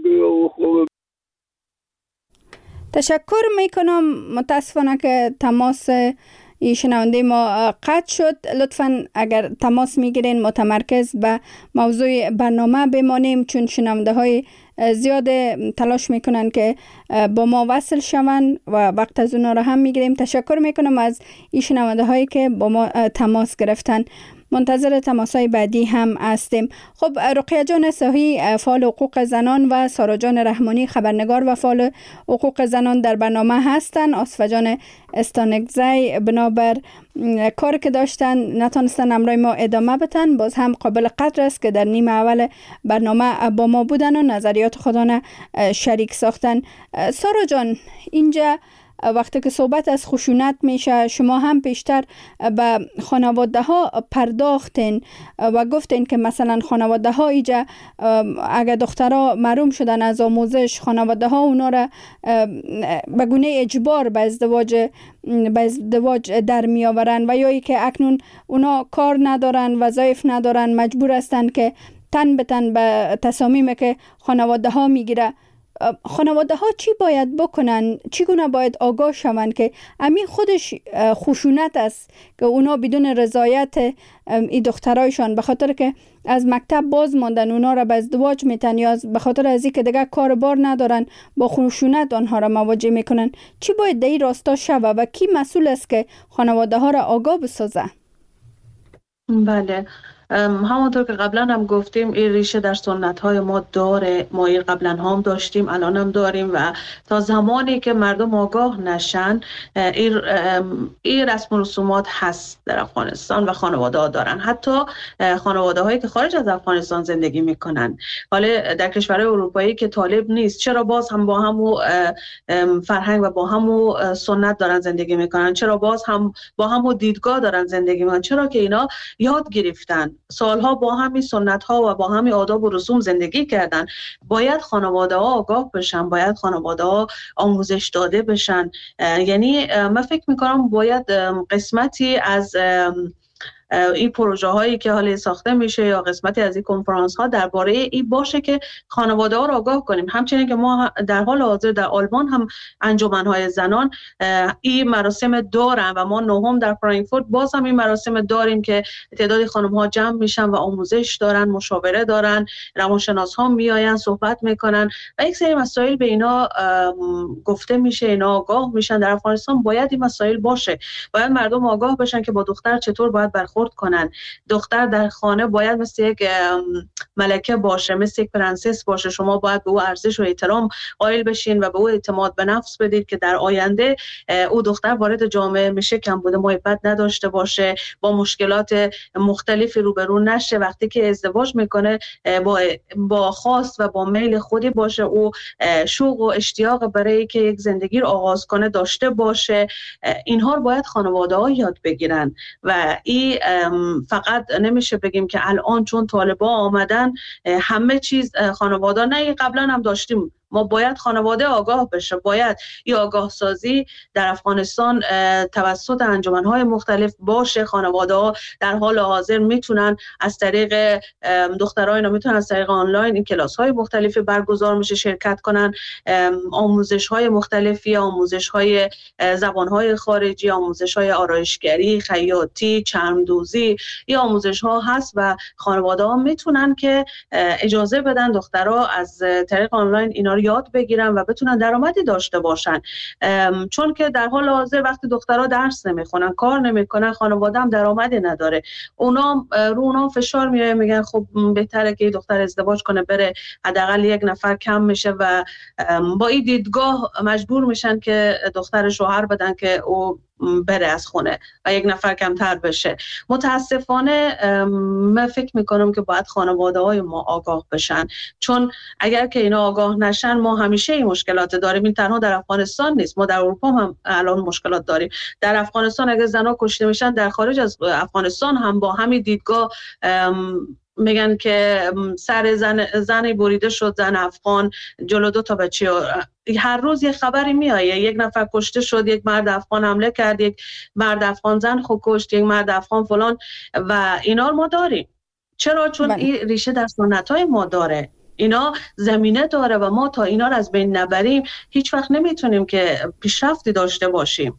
تشکر میکنم. متاسفانه که تماس شنونده ما قطع شد. لطفاً اگر تماس میگیرین متمرکز به موضوع برنامه بمانیم، چون شنونده های زیاد تلاش میکنن که با ما وصل شون و وقت از اونا را هم میگیریم. تشکر میکنم از این شنونده هایی که با ما تماس گرفتن. منتظر تماسای بعدی هم هستیم. خب رقیه جان صاحی فعال حقوق زنان و سارا جان رحمانی خبرنگار و فعال حقوق زنان در برنامه هستن. آصفه جان استانکزی بنابر کار که داشتن نتونستن امرای ما ادامه بدن، باز هم قابل قدر است که در نیمه اول برنامه با ما بودن و نظریات خودانه شریک ساختن. سارا جان، اینجا وقتی که صحبت از خشونت میشه، شما هم پیشتر به خانواده ها پرداختین و گفتین که مثلا خانواده ها اینجا اگر دخترها محروم شدن از آموزش، خانواده ها اونا را به گونه اجبار به ازدواج در می آورن و یا ای که اکنون اونا کار ندارن، وظایف ندارن، مجبور هستن که تن به تن به تصامیمی که خانواده ها میگیره. خانواده ها چی باید بکنن؟ چگونه باید آگاه شوند که همین خودش خشونت است که اونا بدون رضایت این دخترایشان به خاطر که از مکتب باز ماندن اونا را به ازدواج میتن یا به خاطر از اینکه دیگه کار بار ندارن با خشونت آنها را مواجه میکنن. چی باید در این راستا شوه و کی مسئول است که خانواده ها را آگاه بسازه؟ بله، همونطور که قبلا هم گفتیم این ریشه در سنت های ما داره. ما این قبلا هم داشتیم، الان هم داریم و تا زمانی که مردم آگاه نشن این رسم و رسومات هست در افغانستان و خانواده ها دارن. حتی خانواده هایی که خارج از افغانستان زندگی میکنن، حالا در کشورهای اروپایی که طالب نیست، چرا باز هم با همو فرهنگ و با همو سنت دارن زندگی میکنن؟ چرا باز هم با همو دیدگاه دارن زندگی میکنن؟ چرا که اینا یاد گرفتن، سالها با همین سنت ها و با همین آداب و رسوم زندگی کردن. باید خانواده ها آگاه بشن، باید خانواده ها آموزش داده بشن. یعنی من فکر میکنم باید قسمتی از این پروژه هایی که حالا ساخته میشه یا قسمتی از این کنفرانس ها درباره این باشه که خانواده ها را آگاه کنیم. همچنین که ما در حال حاضر در آلمان هم انجمن های زنان این مراسم دارن و ما نهم در فرانکفورت باز هم این مراسم داریم که تعدادی خانم ها جمع میشن و آموزش دارن، مشاوره دارن، روانشناس ها میآین صحبت میکنن و یک سری مسائل به اینا گفته میشه، اینا آگاه میشن. در افغانستان باید این مسائل باشه، باید مردم آگاه بشن که با دختر چطور باید برخورد کنن. دختر در خانه باید مثل یک ملکه باشه، مثل یک پرنسس باشه. شما باید به او ارزش و احترام قائل بشین و به او اعتماد به نفس بدید که در آینده او دختر وارد جامعه میشه کمبود محبت نداشته باشه، با مشکلات مختلفی روبرو نشه. وقتی که ازدواج میکنه با خواست و با میل خودی باشه، او شوق و اشتیاق برای که یک زندگی رو آغاز کنه داشته باشه. اینها رو باید خانواده ها یاد بگیرن و این فقط نمیشه بگیم که الان چون طالبا آمدن همه چیز خانواده. نه، قبلا هم داشتیم ما باید خانواده آگاه بشه، باید این آگاه سازی در افغانستان توسط انجمن‌های مختلف باشه. خانواده ها در حال حاضر میتونن از طریق دخترای اینا میتونن از طریق آنلاین این کلاس‌های مختلفی برگزار میشه شرکت کنن، آموزش‌های مختلفی، آموزش‌های زبان‌های خارجی، آموزش‌های آرایشگری، خیاطی، چرمدوزی، این آموزش‌ها هست و خانواده‌ها میتونن که اجازه بدن دخترها از طریق آنلاین اینا رو یاد بگیرن و بتونن درآمدی داشته باشن. چون که در حال حاضر وقتی دخترها درس نمیخونن، کار نمیکنن، خانواده هم درآمدی نداره، اونا فشار میاره، میگن خب بهتره که دختر ازدواج کنه بره، حداقل یک نفر کم میشه و با این دیدگاه مجبور میشن که دختر شوهر بدن که او بره از خونه و یک نفر کمتر بشه. متاسفانه من فکر میکنم که باید خانواده های ما آگاه بشن، چون اگر که اینا آگاه نشن ما همیشه این مشکلات داریم. این تنها در افغانستان نیست، ما در اروپا هم الان مشکلات داریم. در افغانستان اگر زنها کشته میشن، در خارج از افغانستان هم با همین دیدگاه میگن که سر زن بریده شد، زن افغان جلو 2 تا بچه. هر روز یک خبری میایه، یک نفر کشته شد، یک مرد افغان حمله کرد، یک مرد افغان زن خود کشت، یک مرد افغان فلان، و اینا ما داریم. چرا؟ چون این ریشه در سنت‌های ما داره، اینا زمینه داره و ما تا اینا رو از بین نبریم هیچ وقت نمیتونیم که پیشرفتی داشته باشیم.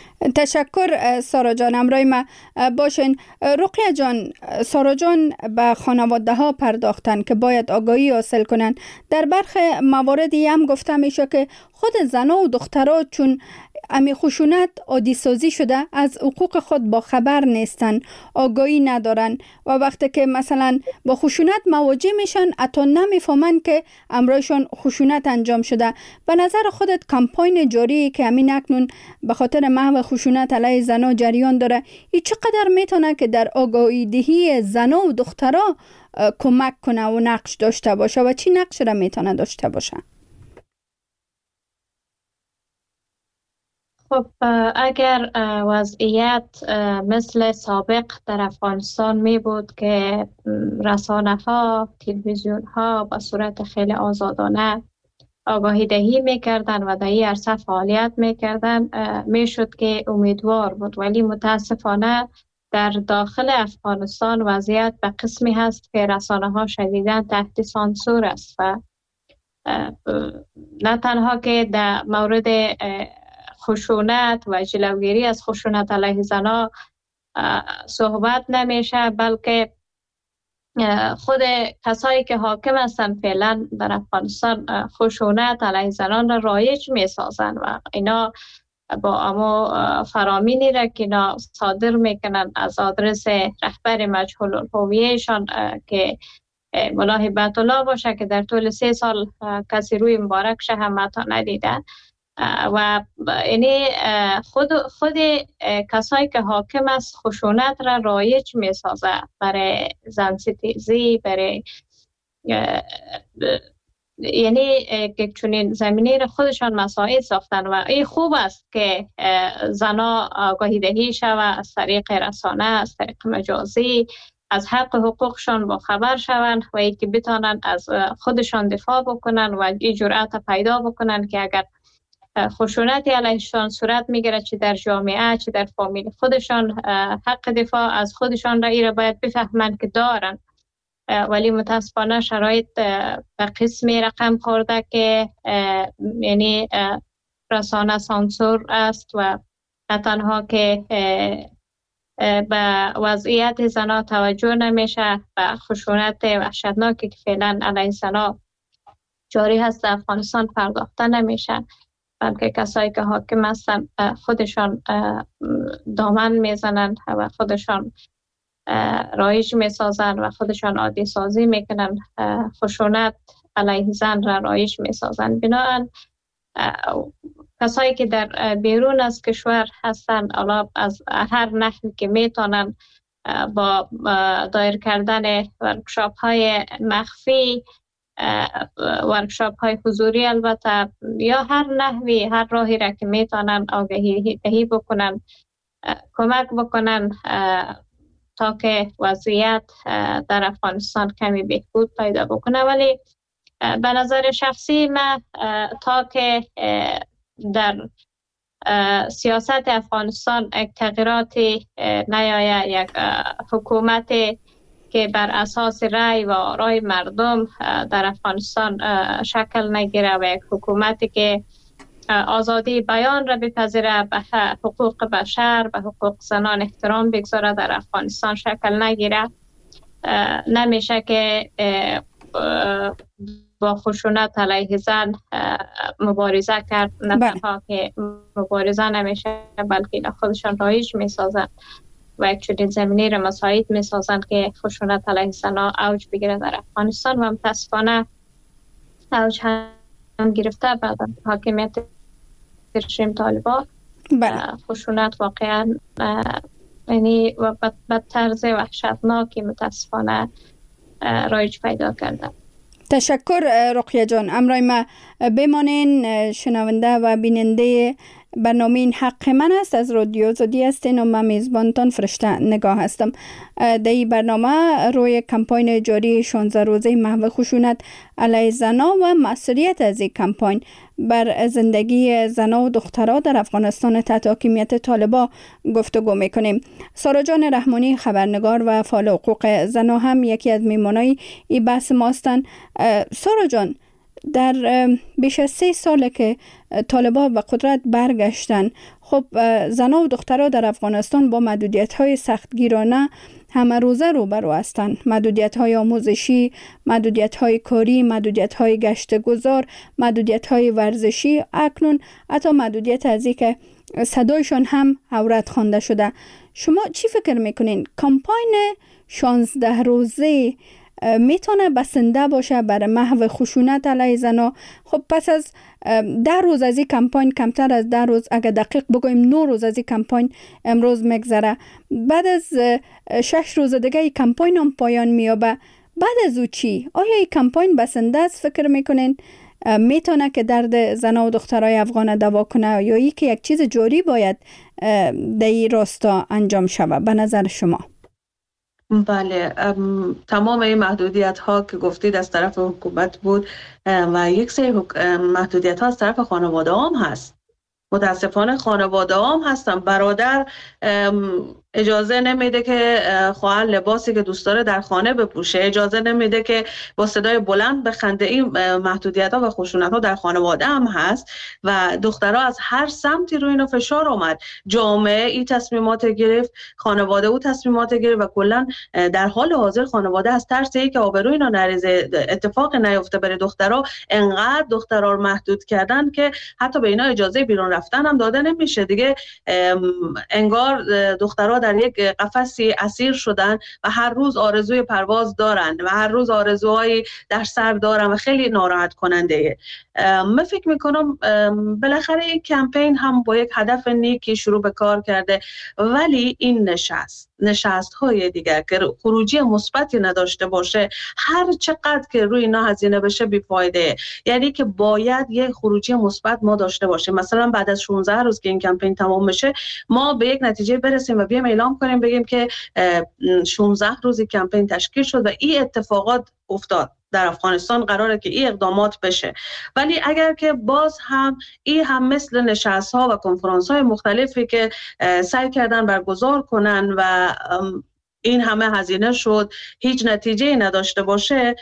تشکر سارا جان، همراه ما باشین. رقیه جان، سارا جان به خانواده ها پرداختن که باید آگاهی حاصل کنن. در برخی مواردی هم گفته میشه که خود زنها و دخترها چون امی خشونت عادی سازی شده، از حقوق خود با خبر نیستن، آگاهی ندارن و وقتی که مثلا با خشونت مواجه میشن حتی نمیفهمن که امرایشان خشونت انجام شده. به نظر خودت کمپاین جاری که همین اکنون به خاطر محو خشونت علیه زنها جریان داره، این چقدر میتونه که در آگاهی دهی زنها و دخترها کمک کنه و نقش داشته باشه و چی نقش را میتونه داشته باشه؟ خب اگر وضعیت مثل سابق در افغانستان می بود که رسانه ها، تلویزیون ها به صورت خیلی آزادانه آگاهی دهی می کردن و در این عرصه فعالیت می کردن، می شد که امیدوار بود. ولی متاسفانه در داخل افغانستان وضعیت به قسمی هست که رسانه ها شدیداً تحت سانسور است و نه تنها که در مورد خشونت و جلوگیری از خشونت علیه زنها صحبت نمیشه، بلکه خود کسایی که حاکم هستن فعلا در افغانستان خشونت علیه زنان را رایج می سازن و اینا با اما فرامینی را که اینا صادر میکنن از آدرس رهبر مجهول الهویه‌شان که ملا هبت الله باشه که در طول 3 سال کسی روی مبارکش هم حتی ندیده و یعنی خود کسایی که حاکم است خشونت را رایج می سازه برای زن ستیزی، برای یعنی که چونین زمینه را خودشان مساعد ساختن و این خوب است که زنها آگاهی دهی شود از طریق رسانه، از طریق مجازی، از حق حقوقشان با خبر شوند و ای که بتانند از خودشان دفاع بکنن و این جرأت پیدا بکنن که اگر خشونتی علیهشان صورت میگیره چه در جامعه چه در فامیل خودشان، حق دفاع از خودشان را ایره باید بفهمند که دارن. ولی متاسفانه شرایط به قسمی رقم خورده که یعنی رسانه سانسور است و نه تنها که به وضعیت زنها توجه نمیشه، به خشونت وحشتناکی که فعلا علیه زنها جاری هست در افغانستان پرداخته نمیشه، بلکه کسایی که حاکم هستن خودشان دامن میزنن و خودشان رایج میسازن و خودشان عادی سازی میکنن، خشونت علیه زن را رایج میسازن. بنابراین کسایی که در بیرون از کشور هستن حالا از هر نحوی که میتونن با دایر کردن ورکشاپ های مخفی، ورکشاپ های حضوری البته، یا هر نحوی، هر راهی را که میتونن آگاهی دهی بکنن، کمک بکنن تا که وضعیت در افغانستان کمی بهبود پیدا بکنه. ولی به نظر شخصی من تا که در سیاست افغانستان یک تغییراتی نیاید، یک حکومت که بر اساس رأی و آرای مردم در افغانستان شکل نگیره و یک حکومتی که آزادی بیان را بپذیره، به حقوق بشر، به حقوق زنان احترام بگذاره، در افغانستان شکل نگیره، نمیشه که با خشونت علیه زن مبارزه کرد. نه تنها که مبارزه نمیشه بلکه خودشان رایج میسازن و یک چنین زمینی را مساعد میسازن که خشونت علیه زنان اوج بگیره در افغانستان و متاسفانه اوج هم گرفته بعد حاکمیت رژیم طالبان. خشونت واقعا یعنی به طرز وحشتناکی متاسفانه رایج پیدا کرده. تشکر رقیه جان. امرای ما بمانین شنونده و بیننده برنامه این حق من است از رادیو آزادی هستین و من میزبانتان فرشته نگاه هستم. در این برنامه روی کمپاین جاری 16 روزه محو خشونت علیه زنان و مسئولیت از این کمپاین بر زندگی زنان و دخترها در افغانستان تحت حاکمیت طالبان گفتگو میکنیم. سارا جان رحمانی خبرنگار و فعال حقوق زنان هم یکی از میمانای این بحث ما هستند. سارا جان، در بیش از 3 ساله که طالبان به قدرت برگشتن، خب زنان و دخترها در افغانستان با محدودیت‌های سختگیرانه همه روزه روبرو هستند. محدودیت‌های آموزشی، محدودیت‌های کاری، محدودیت‌های گشت گذار، محدودیت‌های ورزشی، اکنون حتی محدودیت از این که صدایشان هم عورت خوانده شده. شما چی فکر میکنین؟ کمپاین 16 روزه میتونه بسنده باشه برای محو خشونت علیه زنان؟ خب پس از 10 روز از این کمپاین، کمتر از 10 روز، اگر دقیق بگویم 9 روز از این کمپاین امروز میگذره، بعد از 6 روز دیگه این کمپاین هم پایان میابه. بعد از او چی؟ آیا این کمپاین بسنده است؟ فکر میکنین میتونه که درد زنان و دخترای افغان دوا کنه یا ای که یک چیز جوری باید در این راستا انجام شود به نظر شما؟ بله، تمام این محدودیت ها که گفتید از طرف حکومت بود و یک سری محدودیت ها از طرف خانواده هم هست. متاسفانه خانواده هم هستن. برادر اجازه نمیده که خواهر لباسی که دوست داره در خانه بپوشه، اجازه نمیده که با صدای بلند بخنده. این محدودیت ها و خشونت ها در خانواده هم هست و دخترها از هر سمتی روی اینا فشار آمد. جامعه این تصمیمات گرفت، خانواده او تصمیمات گرفت و کلا در حال حاضر خانواده از ترس اینکه آبروی اینا نریزه، اتفاق نیفته برای دخترها، انقدر دخترها رو محدود کردن که حتی به اینا اجازه بیرون رفتن هم داده نمیشه دیگه. انگار دخترها در یک قفسی اسیر شدن و هر روز آرزوی پرواز دارن و هر روز آرزوهایی در سر دارن و خیلی ناراحت کننده. من فکر میکنم بالاخره این کمپین هم با یک هدف نیکی شروع به کار کرده، ولی این نشست های دیگر که خروجی مثبتی نداشته باشه، هر چقدر که روی اینا هزینه بشه بیفایده. یعنی که باید یک خروجی مثبت ما داشته باشیم. مثلا بعد از 16 روز که این کمپین تمام بشه ما به یک نتیجه برسیم و بیایم اعلام کنیم، بگیم که 16 روز کمپین تشکیل شد و این اتفاقات افتاد در افغانستان، قراره که این اقدامات بشه. ولی اگر که باز هم این هم مثل نشست ها و کنفرانس های مختلفی که سعی کردن برگزار کنن و این همه هزینه شد هیچ نتیجه نداشته باشه،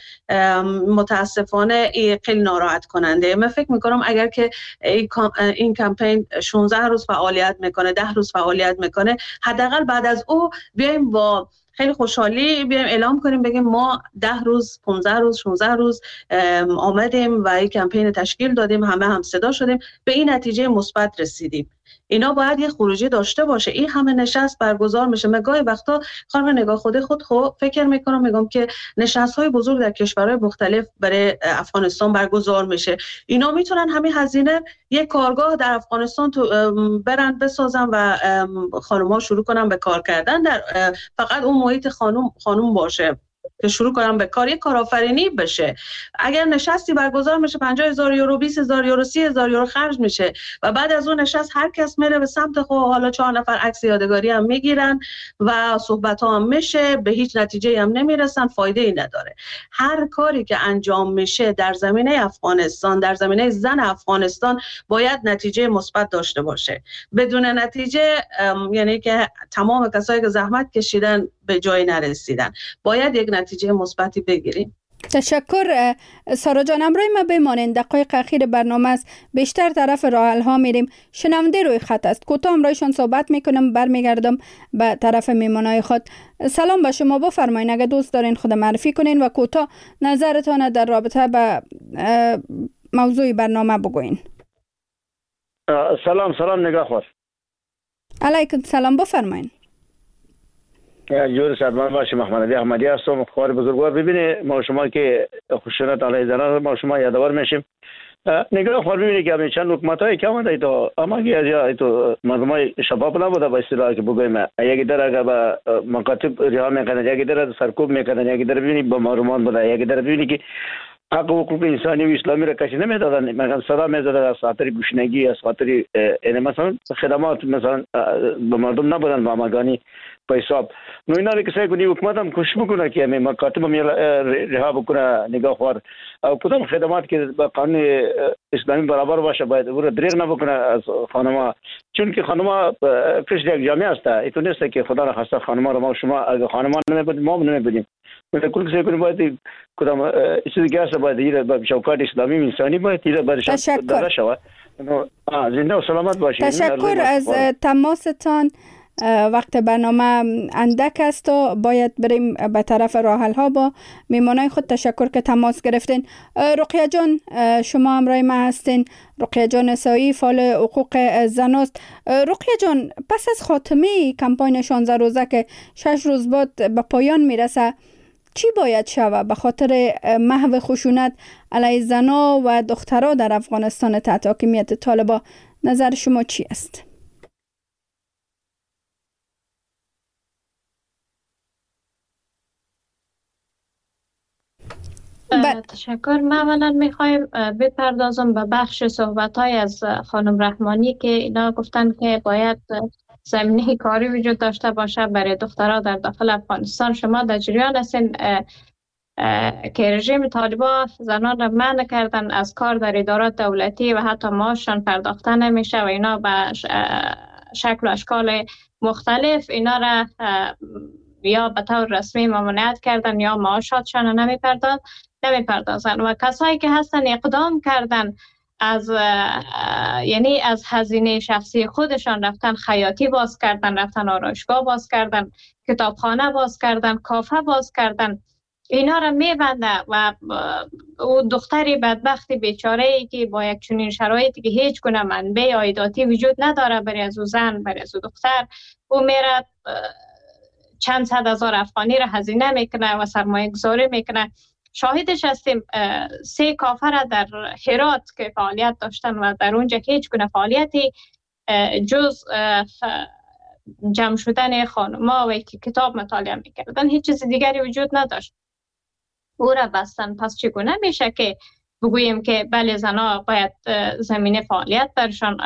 متاسفانه این خیلی ناراحت کننده. من فکر میکنم اگر که این کمپین 16 روز فعالیت میکنه، 10 روز فعالیت میکنه، حداقل بعد از او بیایم با خیلی خوشحالی بیایم اعلام کنیم، بگیم ما 10 روز، 15 روز، 16 روز آمدیم و این کمپین تشکیل دادیم، همه هم صدا شدیم، به این نتیجه مثبت رسیدیم. اینا باید یه خروجی داشته باشه. این همه نشست برگزار میشه. من گاهی وقتا خانم نگاه خود فکر میکنم، میگم که نشست‌های بزرگ در کشورهای مختلف برای افغانستان برگزار میشه، اینا میتونن همین هزینه یک کارگاه در افغانستان برن بسازن و خانم‌ها شروع کنن به کار کردن در فقط اون محیط خانم باشه. که شروع کنن به کار، یک کارآفرینی بشه. اگر نشستی برگزار میشه 50,000 یورو، 20,000 یورو، 30,000 یورو خرج میشه و بعد از اون نشست هر کس میره به سمت خود، حالا 4 نفر عکس یادگاری هم میگیرن و صحبت ها هم میشه، به هیچ نتیجه هم نمیرسن، فایده ای نداره. هر کاری که انجام میشه در زمینه افغانستان، در زمینه زن افغانستان باید نتیجه مثبت داشته باشه. بدون نتیجه یعنی که تمام کسایی که زحمت کشیدن به جای نرسیدن. باید یک نتیجه مثبتی بگیریم. تشکر سارا جان. امروز ما بمانید، دقایق اخیر برنامه است، بیشتر طرف راه حل ها میریم. شنونده روی خط است، کوتاه امروزشون صحبت میکنم، برمیگردم به طرف میمانای خود. سلام به شما، بفرمایید اگه دوست دارین خود معرفی کنین و کوتاه نظرتان در رابطه به موضوع برنامه بگوین. سلام نگاهخوار. علیکم سلام، بفرمایید. جور سلمان باشی، محمد علی احمدی هستم، خوار بزرگوار. ببینید ما شما که خشونت علیه زنان ما شما یادآور میشیم. نگاه خوار ببینید که همین چند حکومتایی که آمده تو اما که تو مردمای شباب نبوده به اصطلاح که بگویم، یکی در اگر به مکاتب رها میکنن، یکی در سرکوب میکنن، یکی در ببینید با مردمان بوده، یکی در ببینید که حق و حقوق انسانی و اسلامی را کسی نمیدادن، مثلا صدا میزدن از خاطر گوشنگی، از خاطر مثلا خدمات مثلا به مردم نبودن با مگانی به حساب. نو اینا رو که سعی کنی حکومت هم کوشش بکنه که همین مکاتب هم رها بکنه نگاه خوار، او کدام خدمات که با قانون اسلامی برابر باشه باید او را دریغ نبکنه از خانم‌ها، چون که خانم‌ها کش یک جامعه است. ایتون نیست که خدا نخواسته خانم‌ها رو ما شما اگه خانم‌ها نمیبودیم ما نمیبودیم. مثلا کل سعی کنیم باید کدام چیزی که هست باید این به شوکات اسلامی انسانی باید این برش داده شود. زنده و سلامت باشید. تشکر از تماستان. وقت برنامه اندک است و باید بریم به طرف راه حل ها. با میمانای خود تشکر که تماس گرفتین. رقیه جان شما همراه ما هستین. رقیه جان اسایی، فعال حقوق زن است. رقیه جان پس از خاتمه کمپاین 16 روزه که 6 روز بعد به پایان میرسه، چی باید شود به خاطر محو خشونت علیه زنها و دخترها در افغانستان تحت حاکمیت طالبان؟ نظر شما چی است؟ تشکر. من اولا میخوایم بپردازم به بخش صحبت‌های از خانم رحمانی که اینا گفتن که باید زمینه کاری وجود داشته باشه برای دخترها در داخل افغانستان. شما در جریان هستین که رژیم طالبان زنان را منع کردن از کار در ادارات دولتی و حتی معاششان پرداخته نمیشه و اینا به شکل و اشکال مختلف اینا را یا به طور رسمی ممانعت کردن یا معاشاتشان نمیپردازن و کسایی که هستن اقدام کردن از یعنی از هزینه شخصی خودشان رفتن خیاطی باز کردن، رفتن آرایشگاه باز کردن، کتابخانه باز کردن، کافه باز کردن، اینا را میبنده و او دختری بدبختی بیچاره‌ای که با یک چنین شرایطی که هیچ گونه منبع عایداتی وجود نداره برای از زن، برای از دختر، او میره چند صد هزار افغانی را هزینه میکنه و سرمایه گذاری میکنه. شاهدش هستیم 3 کافه را در هرات که فعالیت داشتن و در اونجا هیچ گونه فعالیتی جز جمع شدن خانم‌ها و که کتاب مطالعه میکردن هیچ چیز دیگری وجود نداشت. او را بستن. پس چگونه میشه که بگوییم که بله زنها باید زمینه فعالیت برشان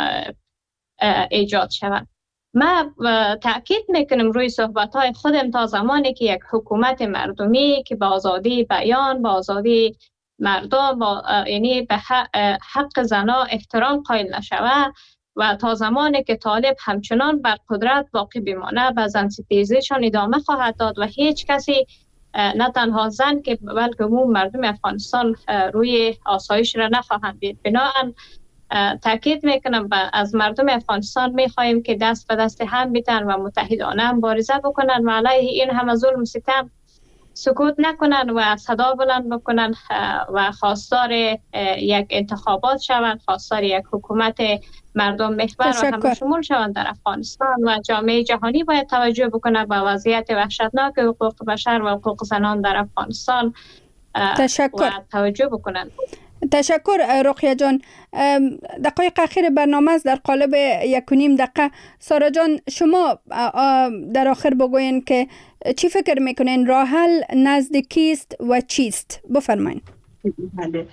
ایجاد شود؟ ما تأکید میکنم روی صحبت‌های خودم تا زمانی که یک حکومت مردمی که با آزادی بیان، با آزادی مردم، یعنی به حق زنها احترام قائل نشود و تا زمانی که طالب همچنان بر قدرت باقی بمانه به زن ستیزیشان ادامه خواهد داد و هیچ کسی نه تنها زن که بلکه عموم مردم افغانستان روی آسایش را نخواهند دید. بنابراین تاکید میکنم و از مردم افغانستان میخواهیم که دست به دست هم بیتن و متحدانه مبارزه بکنن و علیه این همه ظلم ستم سکوت نکنن و صدا بلند بکنن و خواستار یک انتخابات شوند، خواستار یک حکومت مردم محور و همه شمول شوند در افغانستان و جامعه جهانی باید توجه بکنه به وضعیت وحشتناک حقوق بشر و حقوق زنان در افغانستان و توجه بکنن. تشکر رقیه جان. دقایق اخیر برنامه است، در قالب 1.5 دقیقه. سارا جان، شما در آخر بگوین که چی فکر میکنین راه حل نزد کیست و چیست؟ بفرمایین. بله،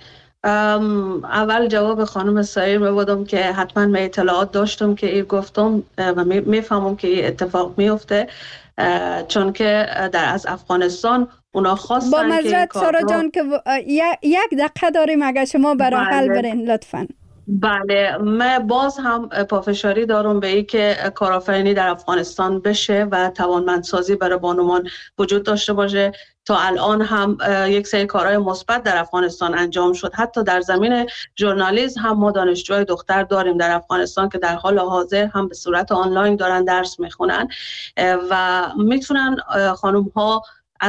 اول جواب خانم سایر میبودم که حتما من اطلاعات داشتم که این گفتم و میفهمم که این اتفاق میفته، چون که از افغانستان اونا خواستن با معذرت سارا جان که 1 دقیقه داریم، اگر شما برای حل برین لطفاً. بله، من باز هم پافشاری دارم به این که کارآفرینی در افغانستان بشه و توانمندسازی برای بانوان وجود داشته باشه. تا الان هم یک سری کارهای مثبت در افغانستان انجام شد. حتی در زمین ژورنالیسم هم ما دانشجوهای دختر داریم در افغانستان که در حال حاضر هم به صورت آنلاین دارن درس میخونن و میتونن خانم ها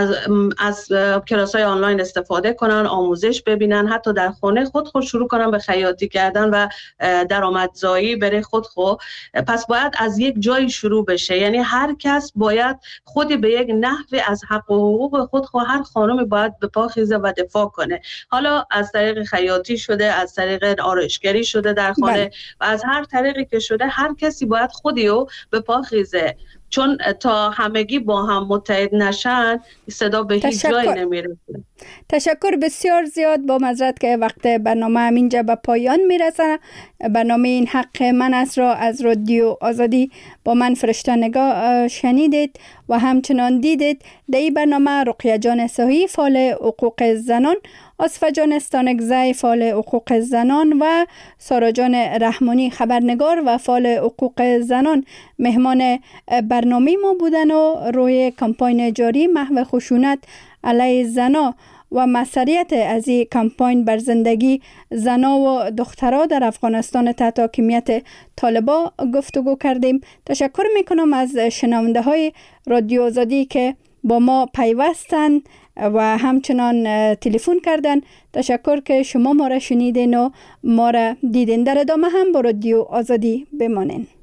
از کلاس‌های آنلاین استفاده کنن، آموزش ببینن، حتی در خانه خود شروع کنن به خیاطی کردن و درآمدزایی برای خود. پس باید از یک جای شروع بشه، یعنی هر کس باید خودی به یک نحوی از حق و حقوق خود هر خانمی باید به پا خیزه و دفاع کنه. حالا از طریق خیاطی شده، از طریق آرایشگری شده در خانه و از هر طریقی که شده، هر کسی باید خودیو به پا خیزه، چون تا همگی با هم متحد نشن صدا به هیچ جایی نمیرسه. تشکر بسیار زیاد. با معذرت که وقت برنامه همینجا به پایان میرسه. برنامه این حق من است را از رادیو آزادی با من فرشته نگاه شنیدید و همچنان دیدید. در این برنامه رقیه جان صحیح فعال حقوق زنان، آصفه جان استانکزی فعال حقوق زنان و سارا جان رحمانی خبرنگار و فعال حقوق زنان مهمان برنامه ما بودن و روی کمپاین جاری محو خشونت علیه زنا و مسئولیت از این کمپاین بر زندگی زنا و دخترها در افغانستان تحت حاکمیت طالبان گفتگو کردیم. تشکر میکنم از شنونده های رادیو آزادی که با ما پیوستن و همچنان تلفن کردن. تشکر که شما ما را شنیدین و ما را دیدین. در ادامه هم با رادیو آزادی بمانین.